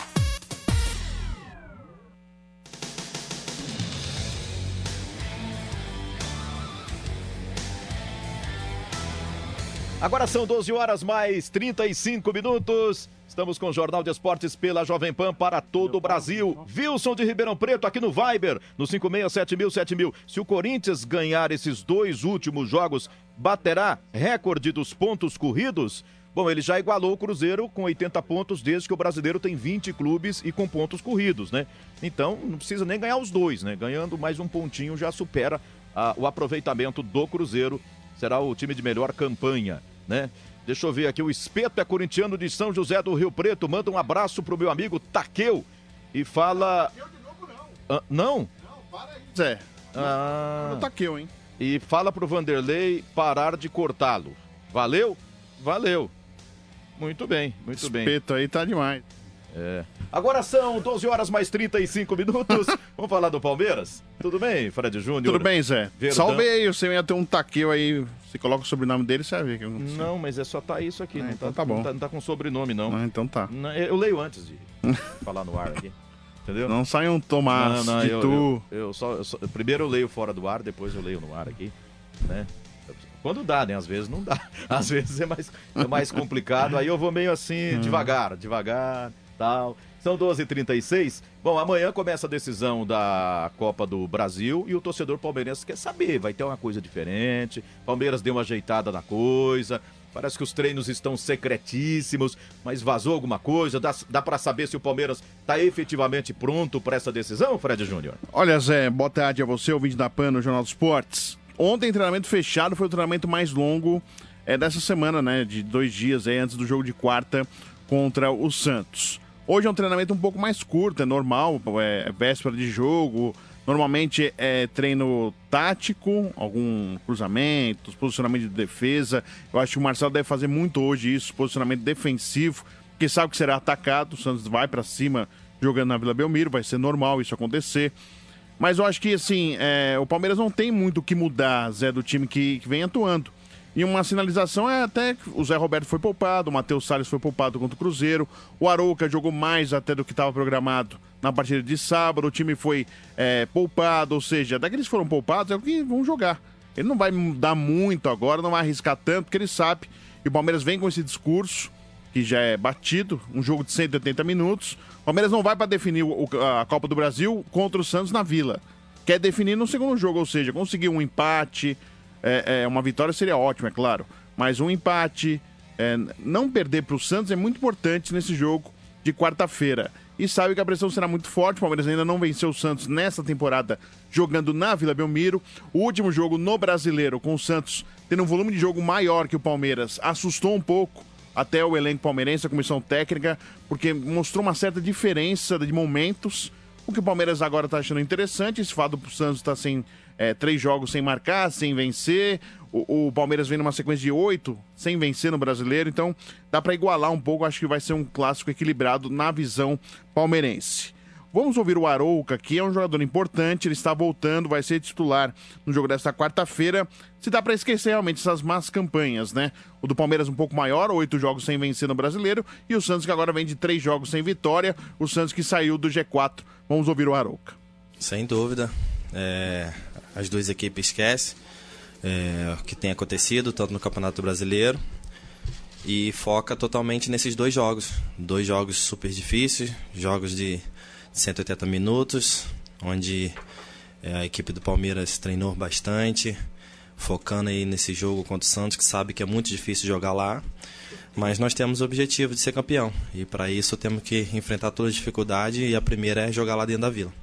Agora são doze horas mais trinta e cinco minutos. Estamos com o Jornal de Esportes pela Jovem Pan para todo o Brasil. Wilson de Ribeirão Preto aqui no Viber, no cinco seis sete mil sete mil. Se o Corinthians ganhar esses dois últimos jogos, baterá recorde dos pontos corridos? Bom, ele já igualou o Cruzeiro com oitenta pontos desde que o brasileiro tem vinte clubes e com pontos corridos, né? Então, não precisa nem ganhar os dois, né? Ganhando mais um pontinho já supera ah, o aproveitamento do Cruzeiro. Será o time de melhor campanha, né? Deixa eu ver aqui, o Espeto é corintiano de São José do Rio Preto. Manda um abraço pro meu amigo Taqueu e fala... Ah, não? Não, para aí. Zé, ah... não Taqueu, hein? E fala pro Vanderlei parar de cortá-lo. Valeu? Valeu. Muito bem, muito Espeto bem. Espeto aí tá demais. É. Agora são doze horas mais trinta e cinco minutos. Vamos falar do Palmeiras? Tudo bem, Fred Júnior? Tudo bem, Zé. Verdão. Salve aí, você ia ter um Taqueu aí. Você coloca o sobrenome dele, você vai ver que eu não sei. Não, mas é só tá isso aqui. Ah, não, então tá, tá bom. Não tá, não tá com sobrenome, não. Ah, então tá. Não, eu leio antes de falar no ar aqui. Entendeu? Não sai um Tomás não, não, de eu, tu. Eu, eu só, eu só- primeiro eu leio fora do ar, depois eu leio no ar aqui, né? Quando dá, né? Às vezes não dá. Às vezes é mais, é mais complicado. Aí eu vou meio assim, devagar, devagar, tal. São doze e trinta e seis. Bom, amanhã começa a decisão da Copa do Brasil e o torcedor palmeirense quer saber. Vai ter uma coisa diferente. Palmeiras deu uma ajeitada na coisa. Parece que os treinos estão secretíssimos, mas vazou alguma coisa? Dá, dá para saber se o Palmeiras está efetivamente pronto para essa decisão, Fred Júnior? Olha, Zé, boa tarde a você, ouvinte da Pan no Jornal dos Esportes. Ontem, treinamento fechado, foi o treinamento mais longo é, dessa semana, né? De dois dias aí, antes do jogo de quarta contra o Santos. Hoje é um treinamento um pouco mais curto, é normal, é véspera de jogo. Normalmente é treino tático, algum cruzamento, posicionamento de defesa. Eu acho que o Marcelo deve fazer muito hoje isso, posicionamento defensivo, porque sabe que será atacado. O Santos vai pra cima jogando na Vila Belmiro, vai ser normal isso acontecer. Mas eu acho que, assim, é, o Palmeiras não tem muito o que mudar, Zé, do time que, que vem atuando. E uma sinalização é até que o Zé Roberto foi poupado, o Matheus Salles foi poupado contra o Cruzeiro, o Arouca jogou mais até do que estava programado na partida de sábado, o time foi é, poupado, ou seja, até que eles foram poupados, é o que vão jogar. Ele não vai mudar muito agora, não vai arriscar tanto, porque ele sabe que o Palmeiras vem com esse discurso, que já é batido, um jogo de cento e oitenta minutos. O Palmeiras não vai para definir o, a Copa do Brasil contra o Santos na Vila. Quer definir no segundo jogo, ou seja, conseguir um empate, é, é, uma vitória seria ótimo, é claro, mas um empate, é, não perder para o Santos é muito importante nesse jogo de quarta-feira. e sabe que a pressão será muito forte. O Palmeiras ainda não venceu o Santos nessa temporada jogando na Vila Belmiro. O último jogo no Brasileiro, com o Santos tendo um volume de jogo maior que o Palmeiras, assustou um pouco até o elenco palmeirense, a comissão técnica, porque mostrou uma certa diferença de momentos. O que o Palmeiras agora está achando interessante, esse fato do Santos estar tá sem é, três jogos sem marcar, sem vencer. O, o Palmeiras vem numa sequência de oito sem vencer no Brasileiro, então dá para igualar um pouco. Acho que vai ser um clássico equilibrado na visão palmeirense. Vamos ouvir o Arouca, que é um jogador importante, ele está voltando, vai ser titular no jogo desta quarta-feira. Se dá para esquecer realmente essas más campanhas, né? O do Palmeiras um pouco maior, oito jogos sem vencer no Brasileiro, e o Santos que agora vem de três jogos sem vitória, o Santos que saiu do G quatro. Vamos ouvir o Arouca. Sem dúvida, é, as duas equipes esquecem é, o que tem acontecido, tanto no Campeonato Brasileiro, e foca totalmente nesses dois jogos. Dois jogos super difíceis, jogos de cento e oitenta minutos, onde a equipe do Palmeiras treinou bastante, focando aí nesse jogo contra o Santos, que sabe que é muito difícil jogar lá, mas nós temos o objetivo de ser campeão, e para isso temos que enfrentar toda a dificuldade, e a primeira é jogar lá dentro da Vila.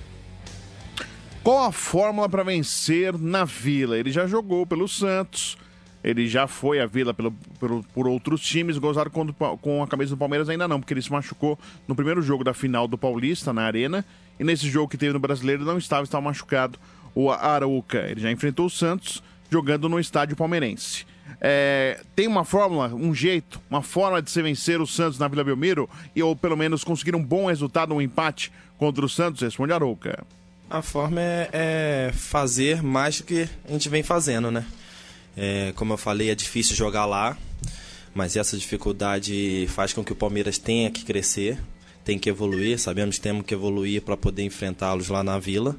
Qual a fórmula para vencer na Vila? Ele já jogou pelo Santos, ele já foi à Vila pelo, pelo, por outros times. Gozaram com, com a cabeça do Palmeiras ainda não, porque ele se machucou no primeiro jogo da final do Paulista, na Arena, e nesse jogo que teve no Brasileiro não estava, estava machucado o Arouca. Ele já enfrentou o Santos jogando no estádio palmeirense. É, tem uma fórmula, um jeito, uma forma de se vencer o Santos na Vila Belmiro, e ou pelo menos conseguir um bom resultado, um empate contra o Santos? Responde Arouca. A forma é, é fazer mais do que a gente vem fazendo, né? É, como eu falei, é difícil jogar lá, mas essa dificuldade faz com que o Palmeiras tenha que crescer, tem que evoluir. Sabemos que temos que evoluir para poder enfrentá-los lá na Vila,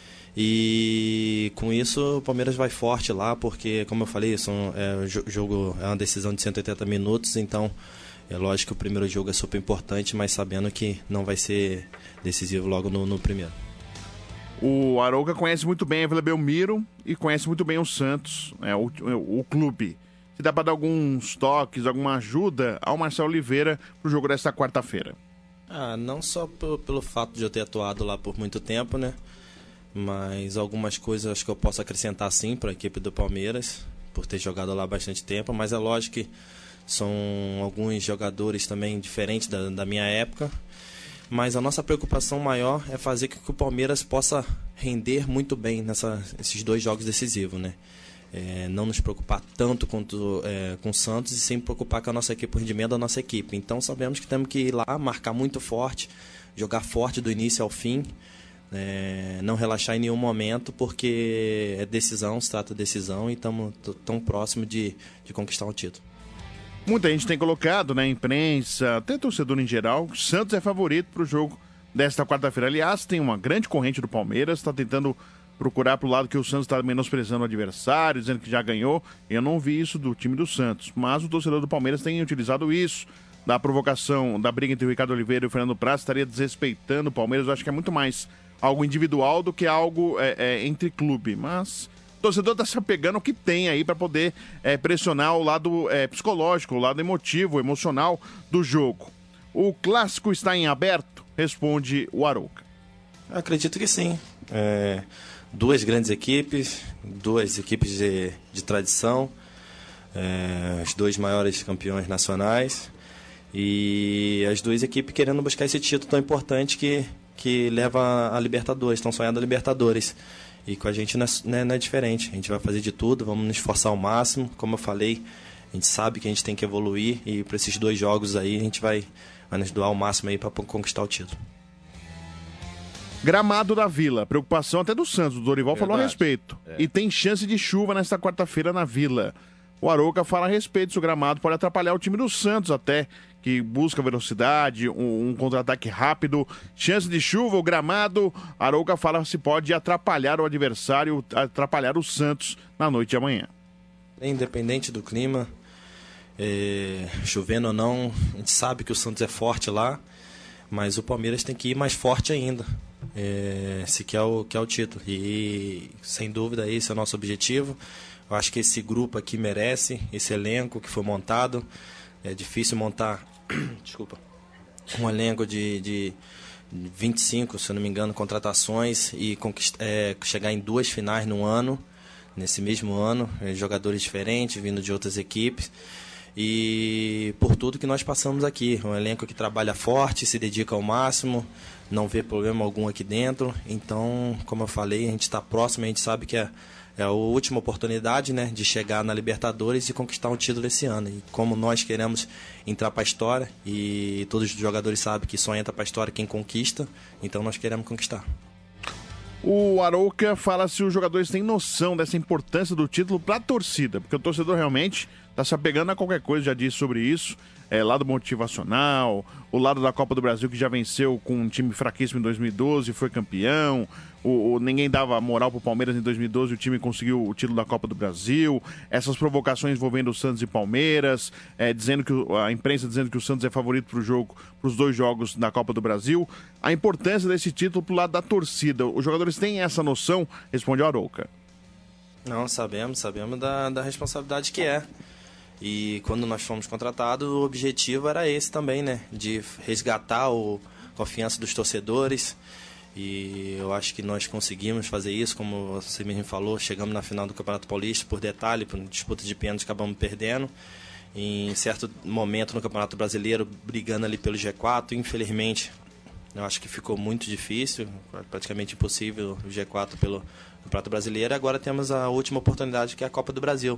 e com isso o Palmeiras vai forte lá, porque, como eu falei, são, é, o jogo é uma decisão de cento e oitenta minutos, então é lógico que o primeiro jogo é super importante, mas sabendo que não vai ser decisivo logo no, no primeiro. O Arouca conhece muito bem a Vila Belmiro e conhece muito bem o Santos, é, o, o, o clube. Se dá para dar alguns toques, alguma ajuda ao Marcelo Oliveira pro jogo desta quarta-feira? Ah, não só pelo, pelo fato de eu ter atuado lá por muito tempo, né? Mas algumas coisas acho que eu posso acrescentar sim para a equipe do Palmeiras, por ter jogado lá bastante tempo, mas é lógico que são alguns jogadores também diferentes da, da minha época. Mas a nossa preocupação maior é fazer com que o Palmeiras possa render muito bem nesses dois jogos decisivos, né? É, não nos preocupar tanto quanto, é, com o Santos, e sim preocupar com a nossa equipe, o rendimento da nossa equipe. Então sabemos que temos que ir lá, marcar muito forte, jogar forte do início ao fim, é, não relaxar em nenhum momento, porque é decisão, se trata de decisão, e estamos tão próximos de, de conquistar um título. Muita gente tem colocado, né, imprensa, até torcedor em geral, que Santos é favorito para o jogo desta quarta-feira. Aliás, tem uma grande corrente do Palmeiras, está tentando procurar para o lado que o Santos está menosprezando o adversário, dizendo que já ganhou. Eu não vi isso do time do Santos, mas o torcedor do Palmeiras tem utilizado isso, da provocação, da briga entre o Ricardo Oliveira e o Fernando Praz, estaria desrespeitando o Palmeiras. Eu acho que é muito mais algo individual do que algo é, é, entre clube, mas o torcedor está se apegando ao que tem aí para poder é, pressionar o lado é, psicológico, o lado emotivo, emocional do jogo. O clássico está em aberto? Responde o Arouca. Eu acredito que sim. É, duas grandes equipes, duas equipes de, de tradição, é, os dois maiores campeões nacionais, e as duas equipes querendo buscar esse título tão importante que, que leva a Libertadores, estão sonhando a Libertadores. E com a gente não é, não é diferente, a gente vai fazer de tudo, vamos nos esforçar ao máximo. Como eu falei, a gente sabe que a gente tem que evoluir, e para esses dois jogos aí a gente vai, vai nos doar ao máximo aí para conquistar o título. Gramado da Vila, preocupação até do Santos, o Dorival Verdade. falou a respeito. É. E tem chance de chuva nesta quarta-feira na Vila. O Arouca fala a respeito se o gramado pode atrapalhar o time do Santos até, que busca velocidade, um, um contra-ataque rápido. Chance de chuva, o gramado, Arouca fala se pode atrapalhar o adversário, atrapalhar o Santos na noite de amanhã. Independente do clima, é, chovendo ou não, a gente sabe que o Santos é forte lá, mas o Palmeiras tem que ir mais forte ainda, é, se quer o, quer o título. E sem dúvida esse é o nosso objetivo. Eu acho que esse grupo aqui merece, esse elenco que foi montado. É difícil montar, desculpa, um elenco de, de vinte e cinco, se eu não me engano, contratações e conquist, é, chegar em duas finais no ano, nesse mesmo ano, jogadores diferentes, vindo de outras equipes. E por tudo que nós passamos aqui, um elenco que trabalha forte, se dedica ao máximo, não vê problema algum aqui dentro. Então, como eu falei, a gente está próximo, a gente sabe que é, é a última oportunidade, né, de chegar na Libertadores e conquistar um título esse ano. E como nós queremos entrar para a história, e todos os jogadores sabem que só entra para a história quem conquista, então nós queremos conquistar. O Arouca fala se os jogadores têm noção dessa importância do título para a torcida, porque o torcedor realmente está se apegando a qualquer coisa, já disse sobre isso, é, lado motivacional, o lado da Copa do Brasil que já venceu com um time fraquíssimo em dois mil e doze e foi campeão, o, o, ninguém dava moral para o Palmeiras em dois mil e doze, o time conseguiu o título da Copa do Brasil, essas provocações envolvendo o Santos e Palmeiras, é, dizendo que o, a imprensa dizendo que o Santos é favorito para o jogo, para os dois jogos da Copa do Brasil, a importância desse título para o lado da torcida. Os jogadores têm essa noção? Responde o Arouca. Não, sabemos, sabemos da, da responsabilidade que é. E quando nós fomos contratados, o objetivo era esse também, né? De resgatar a confiança dos torcedores. E eu acho que nós conseguimos fazer isso, como você mesmo falou, chegamos na final do Campeonato Paulista, por detalhe, por disputa de pênaltis, acabamos perdendo. E em certo momento no Campeonato Brasileiro, brigando ali pelo G quatro, infelizmente, eu acho que ficou muito difícil, praticamente impossível o G quatro pelo Campeonato Brasileiro. Agora temos a última oportunidade, que é a Copa do Brasil,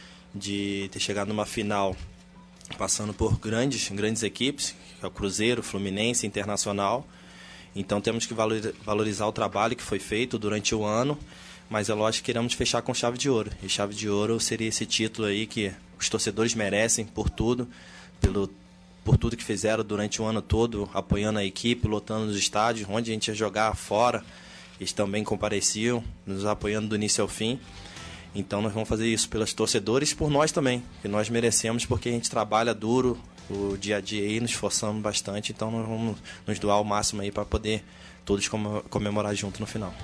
de ter chegado numa final passando por grandes, grandes equipes, que é o Cruzeiro, Fluminense, Internacional. Então temos que valorizar o trabalho que foi feito durante o ano, mas é lógico que queremos fechar com chave de ouro. E chave de ouro seria esse título aí que os torcedores merecem por tudo, pelo, por tudo que fizeram durante o ano todo, apoiando a equipe, lotando os estádios, onde a gente ia jogar fora, eles também compareciam, nos apoiando do início ao fim. Então nós vamos fazer isso pelos torcedores e por nós também, que nós merecemos, porque a gente trabalha duro o dia a dia aí, nos esforçamos bastante, então nós vamos nos doar ao máximo aí para poder todos comemorar junto no final.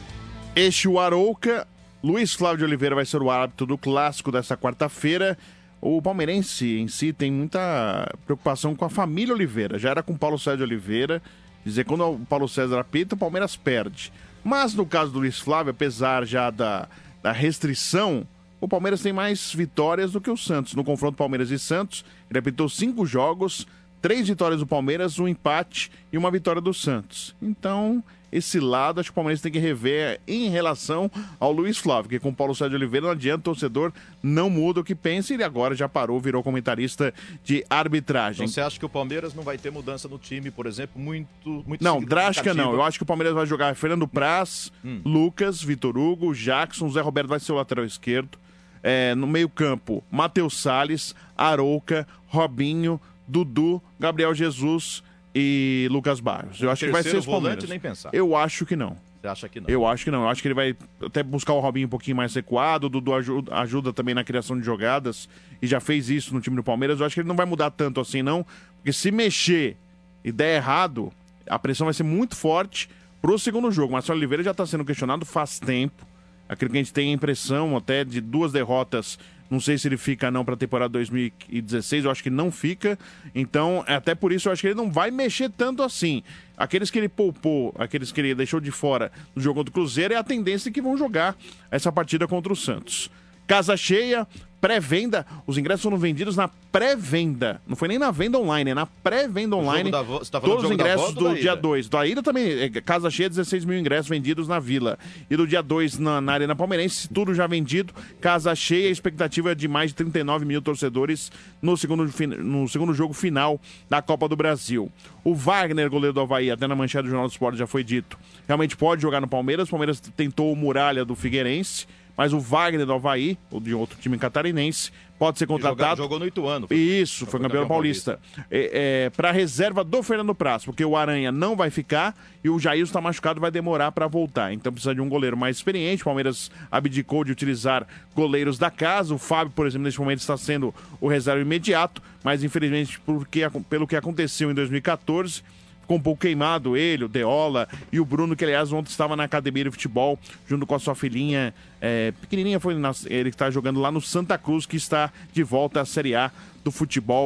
Este o Arouca, Luiz Flávio de Oliveira vai ser o árbitro do clássico dessa quarta-feira. O palmeirense em si tem muita preocupação com a família Oliveira, já era com o Paulo César de Oliveira, dizer quando o Paulo César apita, o Palmeiras perde. Mas no caso do Luiz Flávio, apesar já da da restrição, o Palmeiras tem mais vitórias do que o Santos. No confronto Palmeiras e Santos, ele apitou cinco jogos, três vitórias do Palmeiras, um empate e uma vitória do Santos. Então, esse lado, acho que o Palmeiras tem que rever em relação ao Luiz Flávio, que com o Paulo César de Oliveira não adianta, o torcedor não muda o que pensa, e ele agora já parou, virou comentarista de arbitragem. Então você acha que o Palmeiras não vai ter mudança no time, por exemplo, muito, muito Não, drástica não. Eu acho que o Palmeiras vai jogar Fernando Praz, hum. Lucas, Vitor Hugo, Jackson, Zé Roberto vai ser o lateral esquerdo. É, no meio campo, Matheus Salles, Arouca, Robinho, Dudu, Gabriel Jesus e Lucas Barros. Eu acho que vai ser esse Palmeiras. Nem pensar. Eu acho que não. Você acha que não? Eu acho que não. Eu acho que ele vai até buscar o Robinho um pouquinho mais recuado. O Dudu ajuda, ajuda também na criação de jogadas e já fez isso no time do Palmeiras. Eu acho que ele não vai mudar tanto assim, não. Porque se mexer e der errado, a pressão vai ser muito forte pro segundo jogo. Marcelo Oliveira já está sendo questionado faz tempo. Aquilo que a gente tem a impressão até de duas derrotas. Não sei se ele fica não para a temporada dois mil e dezesseis, eu acho que não fica. Então, até por isso, eu acho que ele não vai mexer tanto assim. Aqueles que ele poupou, aqueles que ele deixou de fora do jogo contra o Cruzeiro, é a tendência que vão jogar essa partida contra o Santos. Casa cheia, pré-venda. Os ingressos foram vendidos na pré-venda. Não foi nem na venda online, é na pré-venda online. Vo... Você tá falando Todos os ingressos do, do dia dois. Da ida também, casa cheia, dezesseis mil ingressos vendidos na Vila. E do dia dois na, na Arena Palmeirense, tudo já vendido. Casa cheia, a expectativa é de mais de trinta e nove mil torcedores no segundo, no segundo jogo final da Copa do Brasil. O Wagner, goleiro do Avaí, até na manchete do Jornal do Esporte já foi dito, realmente pode jogar no Palmeiras. O Palmeiras tentou o Muralha do Figueirense, mas o Wagner do Avaí, ou de outro time catarinense, pode ser contratado. Jogou, jogou no Ituano. Foi, Isso, foi, foi campeão, campeão paulista. paulista. É, é, para a reserva do Fernando Praz, porque o Aranha não vai ficar e o Jailson está machucado, vai demorar para voltar. Então precisa de um goleiro mais experiente. O Palmeiras abdicou de utilizar goleiros da casa. O Fábio, por exemplo, nesse momento está sendo o reserva imediato, mas infelizmente, porque, pelo que aconteceu em dois mil e catorze... ficou um pouco queimado ele, o Deola e o Bruno, que aliás ontem estava na academia de futebol junto com a sua filhinha é, pequenininha, foi na, ele que está jogando lá no Santa Cruz, que está de volta à Série A do futebol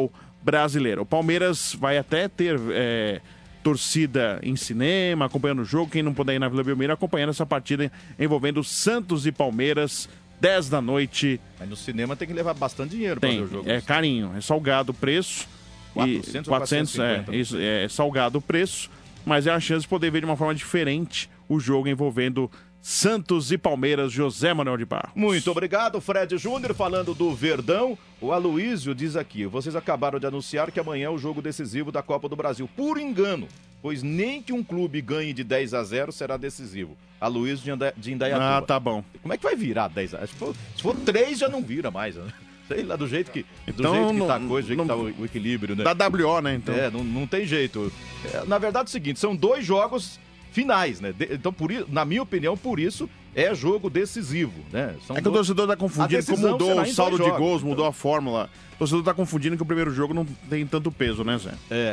brasileira. O Palmeiras vai até ter é, torcida em cinema, acompanhando o jogo. Quem não puder ir na Vila Belmiro, acompanhando essa partida envolvendo Santos e Palmeiras, dez da noite. Mas no cinema tem que levar bastante dinheiro para ver o jogo. É carinho, é salgado o preço. quatrocentos, e quatrocentos, é, isso, é salgado o preço, mas é a chance de poder ver de uma forma diferente o jogo envolvendo Santos e Palmeiras. José Manuel de Barros. Muito obrigado, Fred Júnior. Falando do Verdão, o Aloísio diz aqui: vocês acabaram de anunciar que amanhã é o jogo decisivo da Copa do Brasil. Por engano, pois nem que um clube ganhe de dez a zero será decisivo. Aloísio de, Anda... de Indaiatuba. Ah, tá bom. Como é que vai virar dez a zero? Se for, se for três, já não vira mais, né? Sei lá, do jeito que, do então, jeito que não, tá a coisa, do jeito não, que tá o, o equilíbrio, né? Da W O, né, então. É, não, não tem jeito. É, na verdade é o seguinte, são dois jogos finais, né? De, então, por, na minha opinião, por isso, é jogo decisivo, né? São é que dois... o torcedor tá confundindo, como mudou o saldo de jogos, gols, mudou então. a fórmula. O torcedor tá confundindo que o primeiro jogo não tem tanto peso, né, Zé? É,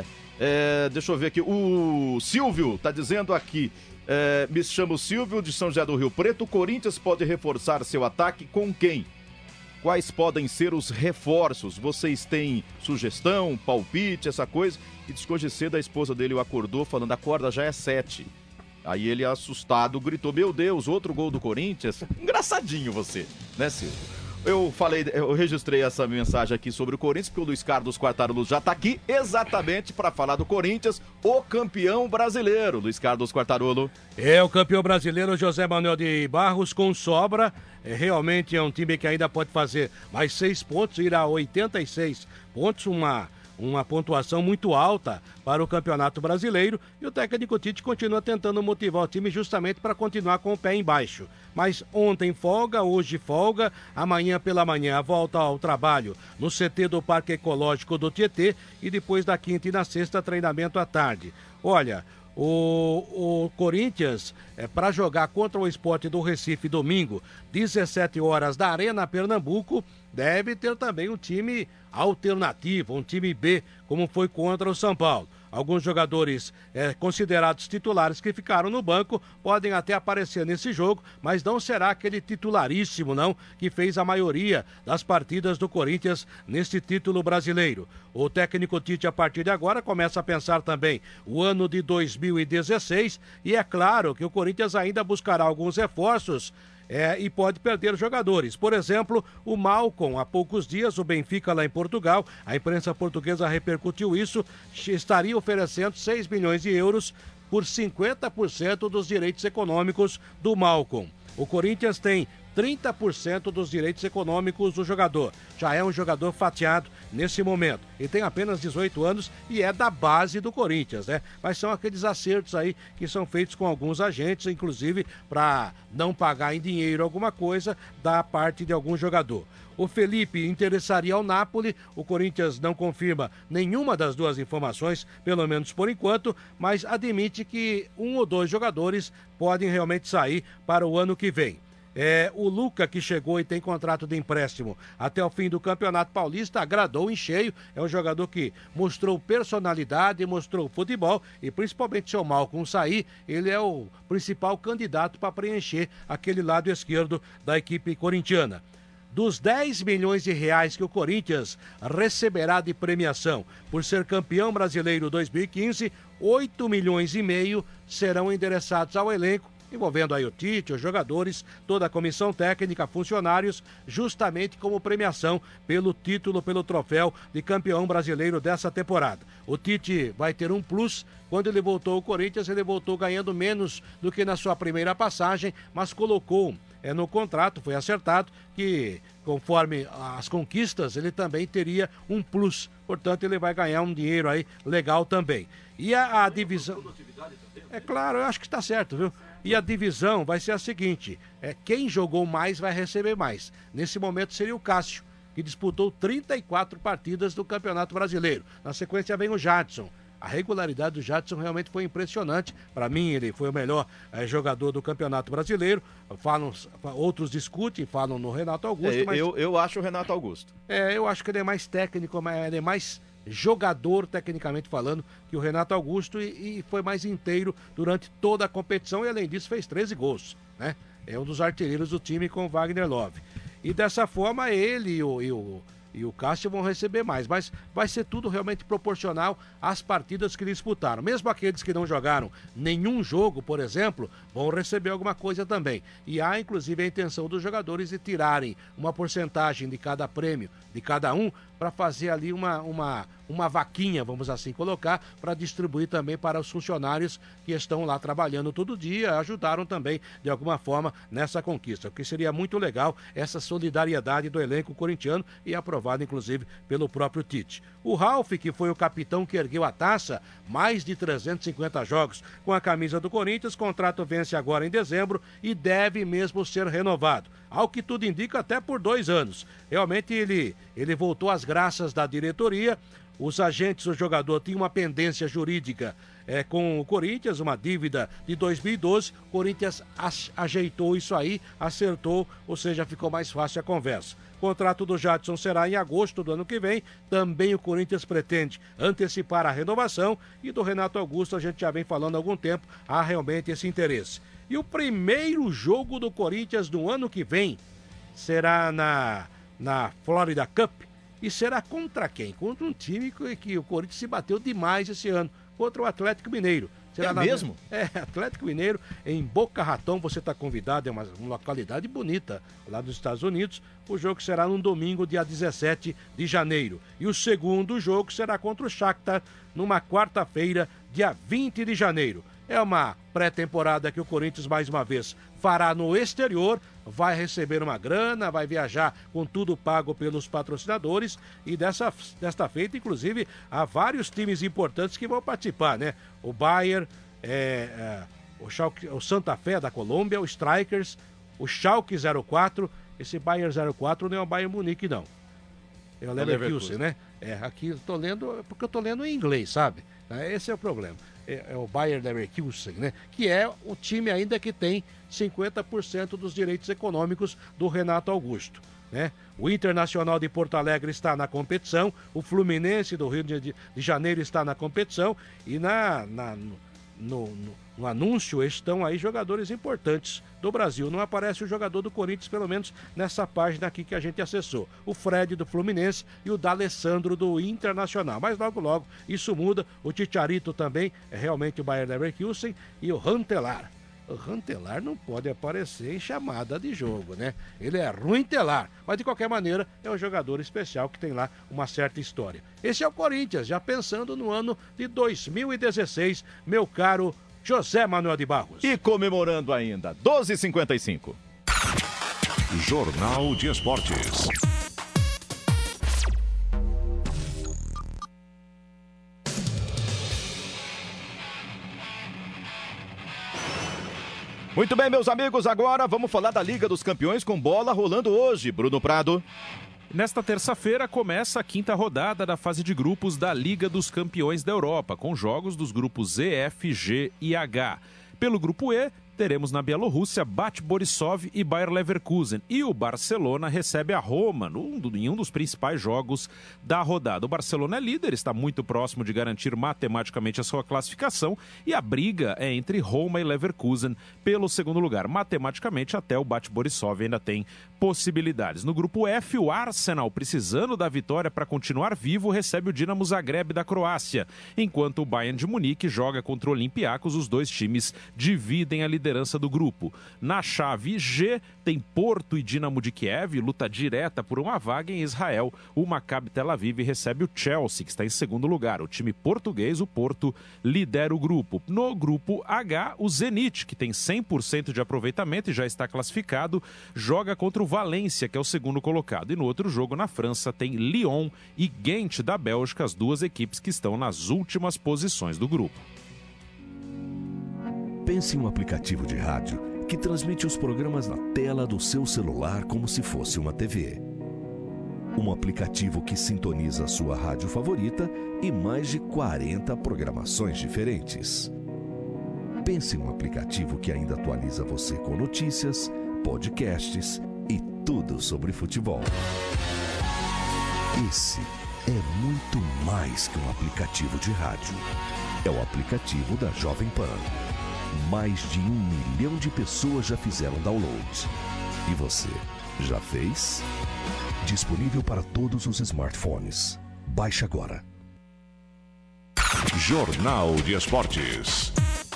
é deixa eu ver aqui, o Silvio tá dizendo aqui, é, me chamo Silvio, de São José do Rio Preto, o Corinthians pode reforçar seu ataque com quem? Quais podem ser os reforços? Vocês têm sugestão, palpite, essa coisa? E diz que hoje cedo a esposa dele o acordou falando, a corda já é sete. Aí ele, assustado, gritou, meu Deus, outro gol do Corinthians? Engraçadinho você, né, Silvio? Eu falei, eu registrei essa mensagem aqui sobre o Corinthians, porque o Luiz Carlos Quartarolo já está aqui exatamente para falar do Corinthians, o campeão brasileiro. Luiz Carlos Quartarolo. É o campeão brasileiro José Manuel de Barros com sobra. É, realmente é um time que ainda pode fazer mais seis pontos, ir a oitenta e seis pontos, uma... uma pontuação muito alta para o Campeonato Brasileiro, e o técnico Tite continua tentando motivar o time justamente para continuar com o pé embaixo. Mas ontem folga, hoje folga, amanhã pela manhã volta ao trabalho no C T do Parque Ecológico do Tietê, e depois da quinta e na sexta treinamento à tarde. Olha, o, o Corinthians, é, para jogar contra o Sport do Recife domingo, dezessete horas da Arena Pernambuco, deve ter também um time alternativo, um time B, como foi contra o São Paulo. Alguns jogadores é, considerados titulares que ficaram no banco podem até aparecer nesse jogo, mas não será aquele titularíssimo, não, que fez a maioria das partidas do Corinthians neste título brasileiro. O técnico Tite, a partir de agora, começa a pensar também o ano de dois mil e dezesseis, e é claro que o Corinthians ainda buscará alguns reforços, É, e pode perder jogadores. Por exemplo, o Malcom, há poucos dias, o Benfica lá em Portugal, a imprensa portuguesa repercutiu isso, estaria oferecendo seis milhões de euros por cinquenta por cento dos direitos econômicos do Malcom. O Corinthians tem trinta por cento dos direitos econômicos do jogador. Já é um jogador fatiado nesse momento. E tem apenas dezoito anos e é da base do Corinthians, né? Mas são aqueles acertos aí que são feitos com alguns agentes, inclusive para não pagar em dinheiro alguma coisa da parte de algum jogador. O Felipe interessaria ao Napoli, o Corinthians não confirma nenhuma das duas informações, pelo menos por enquanto, mas admite que um ou dois jogadores podem realmente sair para o ano que vem. É, o Luca, que chegou e tem contrato de empréstimo até o fim do Campeonato Paulista, agradou em cheio. É um jogador que mostrou personalidade, mostrou futebol, e principalmente se o Malcom sair, ele é o principal candidato para preencher aquele lado esquerdo da equipe corintiana. Dos dez milhões de reais que o Corinthians receberá de premiação por ser campeão brasileiro dois mil e quinze, oito milhões e meio serão endereçados ao elenco, envolvendo aí o Tite, os jogadores, toda a comissão técnica, funcionários, justamente como premiação pelo título, pelo troféu de campeão brasileiro dessa temporada. O Tite vai ter um plus. Quando ele voltou ao Corinthians, ele voltou ganhando menos do que na sua primeira passagem, mas colocou é, no contrato, foi acertado, que conforme as conquistas, ele também teria um plus. Portanto, ele vai ganhar um dinheiro aí legal também. E a, a divisão... É claro, eu acho que está certo, viu? E a divisão vai ser a seguinte, é, quem jogou mais vai receber mais. Nesse momento seria o Cássio, que disputou trinta e quatro partidas do Campeonato Brasileiro. Na sequência vem o Jadson. A regularidade do Jadson realmente foi impressionante. Para mim, ele foi o melhor é, jogador do Campeonato Brasileiro. Falam, outros discutem, falam no Renato Augusto. É, mas... eu, eu acho o Renato Augusto. É, eu acho que ele é mais técnico, ele é mais jogador, tecnicamente falando, que o Renato Augusto, e, e foi mais inteiro durante toda a competição, e além disso fez treze gols, né? É um dos artilheiros do time com o Wagner Love. E dessa forma ele e o, e o e o Cássio vão receber mais, mas vai ser tudo realmente proporcional às partidas que disputaram. Mesmo aqueles que não jogaram nenhum jogo, por exemplo, vão receber alguma coisa também. E há, inclusive, a intenção dos jogadores de tirarem uma porcentagem de cada prêmio, de cada um, para fazer ali uma, uma, uma vaquinha, vamos assim colocar, para distribuir também para os funcionários que estão lá trabalhando todo dia, ajudaram também, de alguma forma, nessa conquista. O que seria muito legal, essa solidariedade do elenco corintiano e aprovado, inclusive, pelo próprio Tite. O Ralf, que foi o capitão que ergueu a taça, mais de trezentos e cinquenta jogos com a camisa do Corinthians, contrato vence agora em dezembro e deve mesmo ser renovado. Ao que tudo indica, até por dois anos. Realmente ele, ele voltou às graças da diretoria. Os agentes, o jogador tinha uma pendência jurídica é, com o Corinthians, uma dívida de dois mil e doze. O Corinthians ajeitou isso aí, acertou, ou seja, ficou mais fácil a conversa. O contrato do Jadson será em agosto do ano que vem. Também o Corinthians pretende antecipar a renovação. E do Renato Augusto a gente já vem falando há algum tempo, há realmente esse interesse. E o primeiro jogo do Corinthians no ano que vem será na, na Florida Cup. E será contra quem? Contra um time que, que o Corinthians se bateu demais esse ano. Contra o Atlético Mineiro. Será é na... mesmo? É, Atlético Mineiro, em Boca Raton, você está convidado, é uma, uma localidade bonita lá dos Estados Unidos. O jogo será no domingo, dia dezessete de janeiro. E o segundo jogo será contra o Shakhtar, numa quarta-feira, dia vinte de janeiro. É uma pré-temporada que o Corinthians, mais uma vez, fará no exterior, vai receber uma grana, vai viajar com tudo pago pelos patrocinadores e dessa, desta feita, inclusive, há vários times importantes que vão participar, né? O Bayern, é, é, o, Schalke, o Santa Fé da Colômbia, o Strikers, o Schalke zero quatro, esse Bayern zero quatro não é o Bayern Munique, não. É o Leverkusen, né? É, aqui eu tô lendo, porque eu tô lendo em inglês, sabe? Esse é o problema. É, é o Bayer Leverkusen, né? Que é o time ainda que tem cinquenta por cento dos direitos econômicos do Renato Augusto, né? O Internacional de Porto Alegre está na competição, o Fluminense do Rio de, de Janeiro está na competição e na, na, no, no, no anúncio estão aí jogadores importantes do Brasil. Não aparece o jogador do Corinthians, pelo menos nessa página aqui que a gente acessou. O Fred do Fluminense e o D'Alessandro do Internacional. Mas logo, logo, isso muda. O Chicharito também é realmente o Bayer Leverkusen e o Rantelar. O Rantelar não pode aparecer em chamada de jogo, né? Ele é ruintelar, mas de qualquer maneira é um jogador especial que tem lá uma certa história. Esse é o Corinthians, já pensando no ano de dois mil e dezesseis, meu caro José Manuel de Barros. E comemorando ainda, doze e cinquenta e cinco. Jornal de Esportes. Muito bem, meus amigos, agora vamos falar da Liga dos Campeões com bola rolando hoje. Bruno Prado. Nesta terça-feira começa a quinta rodada da fase de grupos da Liga dos Campeões da Europa, com jogos dos grupos E, F, G e H. Pelo grupo E, teremos na Bielorrússia Bate Borisov e Bayer Leverkusen. E o Barcelona recebe a Roma num, em um dos principais jogos da rodada. O Barcelona é líder, está muito próximo de garantir matematicamente a sua classificação. E a briga é entre Roma e Leverkusen pelo segundo lugar. Matematicamente, até o Bate Borisov ainda tem possibilidades. No grupo F, o Arsenal, precisando da vitória para continuar vivo, recebe o Dinamo Zagreb da Croácia. Enquanto o Bayern de Munique joga contra o Olympiacos, os dois times dividem a liderança liderança do grupo. Na chave G, tem Porto e Dinamo de Kiev, luta direta por uma vaga em Israel. O Maccabi Tel Aviv recebe o Chelsea, que está em segundo lugar. O time português, o Porto, lidera o grupo. No grupo H, o Zenit, que tem cem por cento de aproveitamento e já está classificado, joga contra o Valência, que é o segundo colocado. E no outro jogo, na França, tem Lyon e Ghent da Bélgica, as duas equipes que estão nas últimas posições do grupo. Pense em um aplicativo de rádio que transmite os programas na tela do seu celular como se fosse uma T V. Um aplicativo que sintoniza a sua rádio favorita e mais de quarenta programações diferentes. Pense em um aplicativo que ainda atualiza você com notícias, podcasts e tudo sobre futebol. Esse é muito mais que um aplicativo de rádio. É o aplicativo da Jovem Pan. Mais de um milhão de pessoas já fizeram download. E você, Já fez? Disponível para todos os smartphones. Baixe agora. Jornal de Esportes.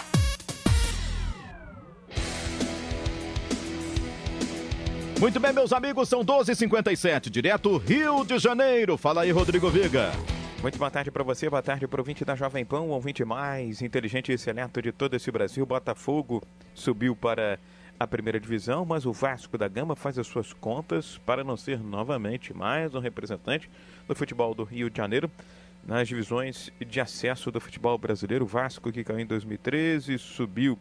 Muito bem, meus amigos, são doze e cinquenta e sete, direto Rio de Janeiro. Fala aí, Rodrigo Viga. Muito boa tarde para você, boa tarde para o ouvinte da Jovem Pan, o ouvinte mais inteligente e seleto de todo esse Brasil. Botafogo subiu para a primeira divisão, mas o Vasco da Gama faz as suas contas para não ser novamente mais um representante do futebol do Rio de Janeiro nas divisões de acesso do futebol brasileiro. O Vasco, que caiu em dois mil e treze, subiu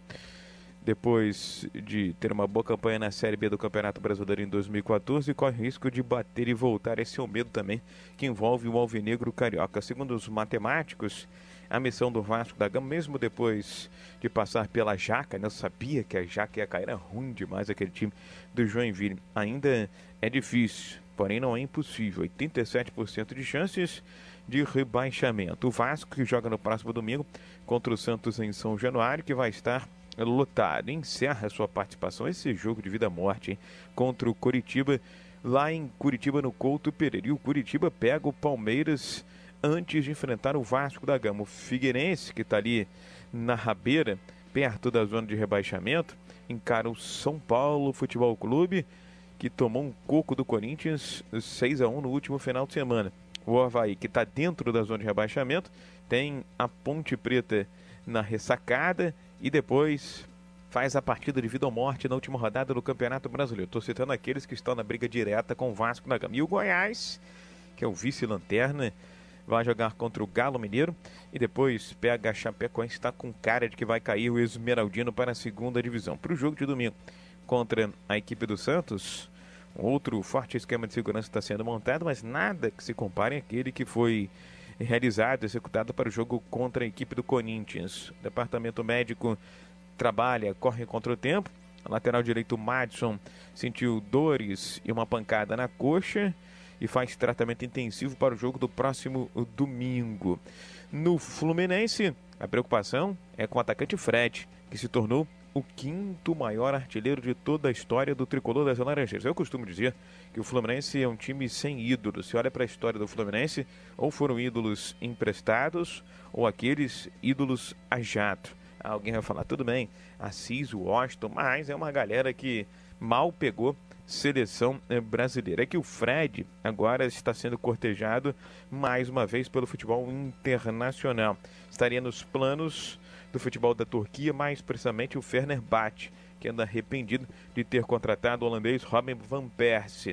depois de ter uma boa campanha na Série B do Campeonato Brasileiro em dois mil e quatorze, corre risco de bater e voltar. Esse é o medo também que envolve o alvinegro carioca. Segundo os matemáticos, a missão do Vasco da Gama, mesmo depois de passar pela Jaca, né, eu sabia que a Jaca ia cair, era ruim demais aquele time do Joinville, ainda é difícil, porém não é impossível. oitenta e sete por cento de chances de rebaixamento. O Vasco, que joga no próximo domingo contra o Santos em São Januário, que vai estar lotado, encerra sua participação, esse jogo de vida-morte, hein, contra o Coritiba, lá em Curitiba, no Couto Pereira. E o Curitiba pega o Palmeiras antes de enfrentar o Vasco da Gama. O Figueirense, que está ali na rabeira, perto da zona de rebaixamento, encara o São Paulo Futebol Clube, que tomou um coco do Corinthians seis a um no último final de semana. O Avaí, que está dentro da zona de rebaixamento, tem a Ponte Preta na ressacada e depois faz a partida de vida ou morte na última rodada do Campeonato Brasileiro. Estou citando aqueles que estão na briga direta com o Vasco da Gama. E o Goiás, que é o vice-lanterna, vai jogar contra o Galo Mineiro e depois pega a Chapecoense, está com cara de que vai cair o Esmeraldino para a segunda divisão. Para o jogo de domingo contra a equipe do Santos, outro forte esquema de segurança está sendo montado, mas nada que se compare àquele que foi realizado, executado para o jogo contra a equipe do Corinthians. O departamento médico trabalha, corre contra o tempo. A lateral direito, Madison, sentiu dores e uma pancada na coxa e faz tratamento intensivo para o jogo do próximo domingo. No Fluminense, a preocupação é com o atacante Fred, que se tornou o quinto maior artilheiro de toda a história do tricolor das Laranjeiras. Eu costumo dizer que o Fluminense é um time sem ídolos. Se olha para a história do Fluminense, ou foram ídolos emprestados, ou aqueles ídolos a jato. Alguém vai falar, tudo bem, Assis, Washington, mas é uma galera que mal pegou seleção brasileira. É que o Fred agora está sendo cortejado mais uma vez pelo futebol internacional. Estaria nos planos do futebol da Turquia, mais precisamente o Fenerbahçe, que anda arrependido de ter contratado o holandês Robin van Persie.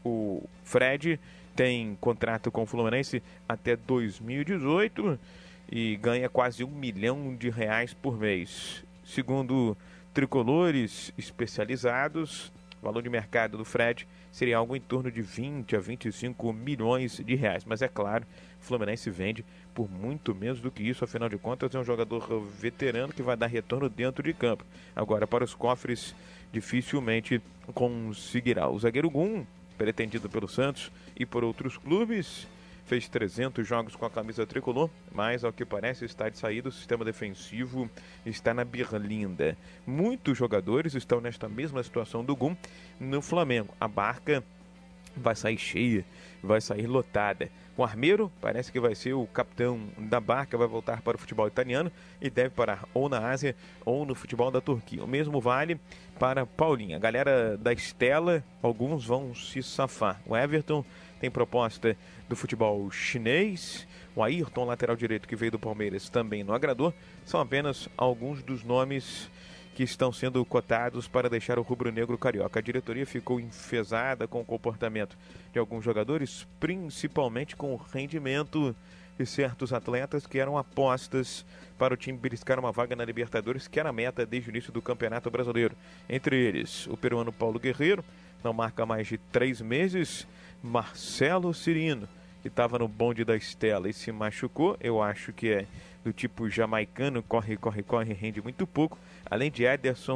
O Fred tem contrato com o Fluminense até dois mil e dezoito e ganha quase um milhão de reais por mês. Segundo tricolores especializados, o valor de mercado do Fred seria algo em torno de vinte a vinte e cinco milhões de reais. Mas é claro, o Fluminense vende por muito menos do que isso. Afinal de contas, é um jogador veterano que vai dar retorno dentro de campo. Agora, para os cofres, dificilmente conseguirá. O zagueiro Gum, pretendido pelo Santos e por outros clubes, fez trezentos jogos com a camisa tricolor, mas ao que parece está de saída, o sistema defensivo está na berlinda. Muitos jogadores estão nesta mesma situação do Gum no Flamengo. A barca vai sair cheia, vai sair lotada. O Armeiro parece que vai ser o capitão da barca, vai voltar para o futebol italiano e deve parar ou na Ásia ou no futebol da Turquia. O mesmo vale para Paulinho. A galera da Estela, alguns vão se safar. O Everton tem proposta do futebol chinês. O Ayrton, lateral direito, que veio do Palmeiras, também não agradou. São apenas alguns dos nomes que estão sendo cotados para deixar o rubro-negro carioca. A diretoria ficou enfesada com o comportamento de alguns jogadores, principalmente com o rendimento de certos atletas que eram apostas para o time beliscar uma vaga na Libertadores, que era a meta desde o início do Campeonato Brasileiro. Entre eles, o peruano Paulo Guerreiro, não marca mais de três meses, Marcelo Cirino, que estava no bonde da Estela e se machucou. Eu acho que é do tipo jamaicano, corre, corre, corre, rende muito pouco. Além de Ederson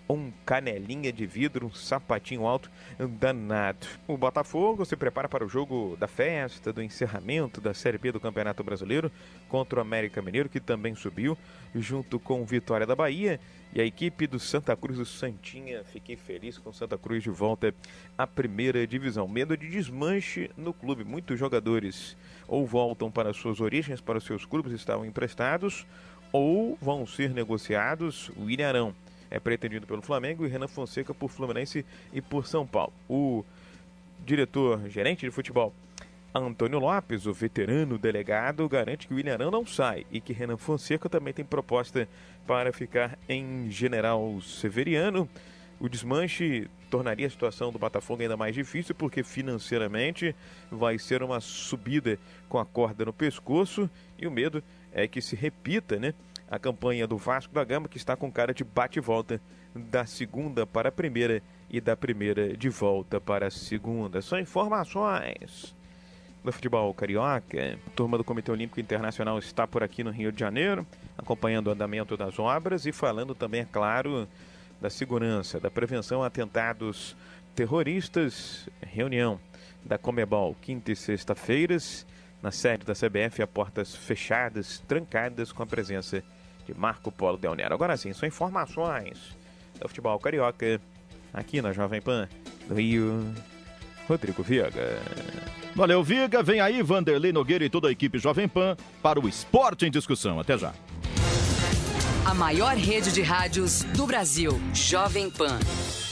um canelinha de vidro, um sapatinho alto danado. O Botafogo se prepara para o jogo da festa, do encerramento da Série B do Campeonato Brasileiro contra o América Mineiro, que também subiu, junto com o Vitória da Bahia. E a equipe do Santa Cruz do Santinha, fiquei feliz com o Santa Cruz de volta à primeira divisão. Medo de desmanche no clube. Muitos jogadores ou voltam para suas origens, para os seus clubes, estavam emprestados, ou vão ser negociados. O Ilharão é pretendido pelo Flamengo e Renan Fonseca por Fluminense e por São Paulo. O diretor, gerente de futebol, Antônio Lopes, o veterano delegado, garante que o Ilharão não sai e que Renan Fonseca também tem proposta para ficar em General Severiano. O desmanche tornaria a situação do Botafogo ainda mais difícil, porque financeiramente vai ser uma subida com a corda no pescoço, e o medo é que se repita, né, a campanha do Vasco da Gama, que está com cara de bate e volta da segunda para a primeira e da primeira de volta para a segunda. São informações do futebol carioca. A turma do Comitê Olímpico Internacional está por aqui no Rio de Janeiro, acompanhando o andamento das obras e falando também, é claro, da segurança, da prevenção a atentados terroristas. Reunião da Comebol, quinta e sexta-feiras, na sede da C B F, a portas fechadas, trancadas, com a presença de Marco Polo Del Nero. Agora sim, são informações do futebol carioca, aqui na Jovem Pan do Rio. Rodrigo Viega. Valeu, Viga. Vem aí Vanderlei Nogueira e toda a equipe Jovem Pan para o Esporte em Discussão. Até já. A maior rede de rádios do Brasil, Jovem Pan.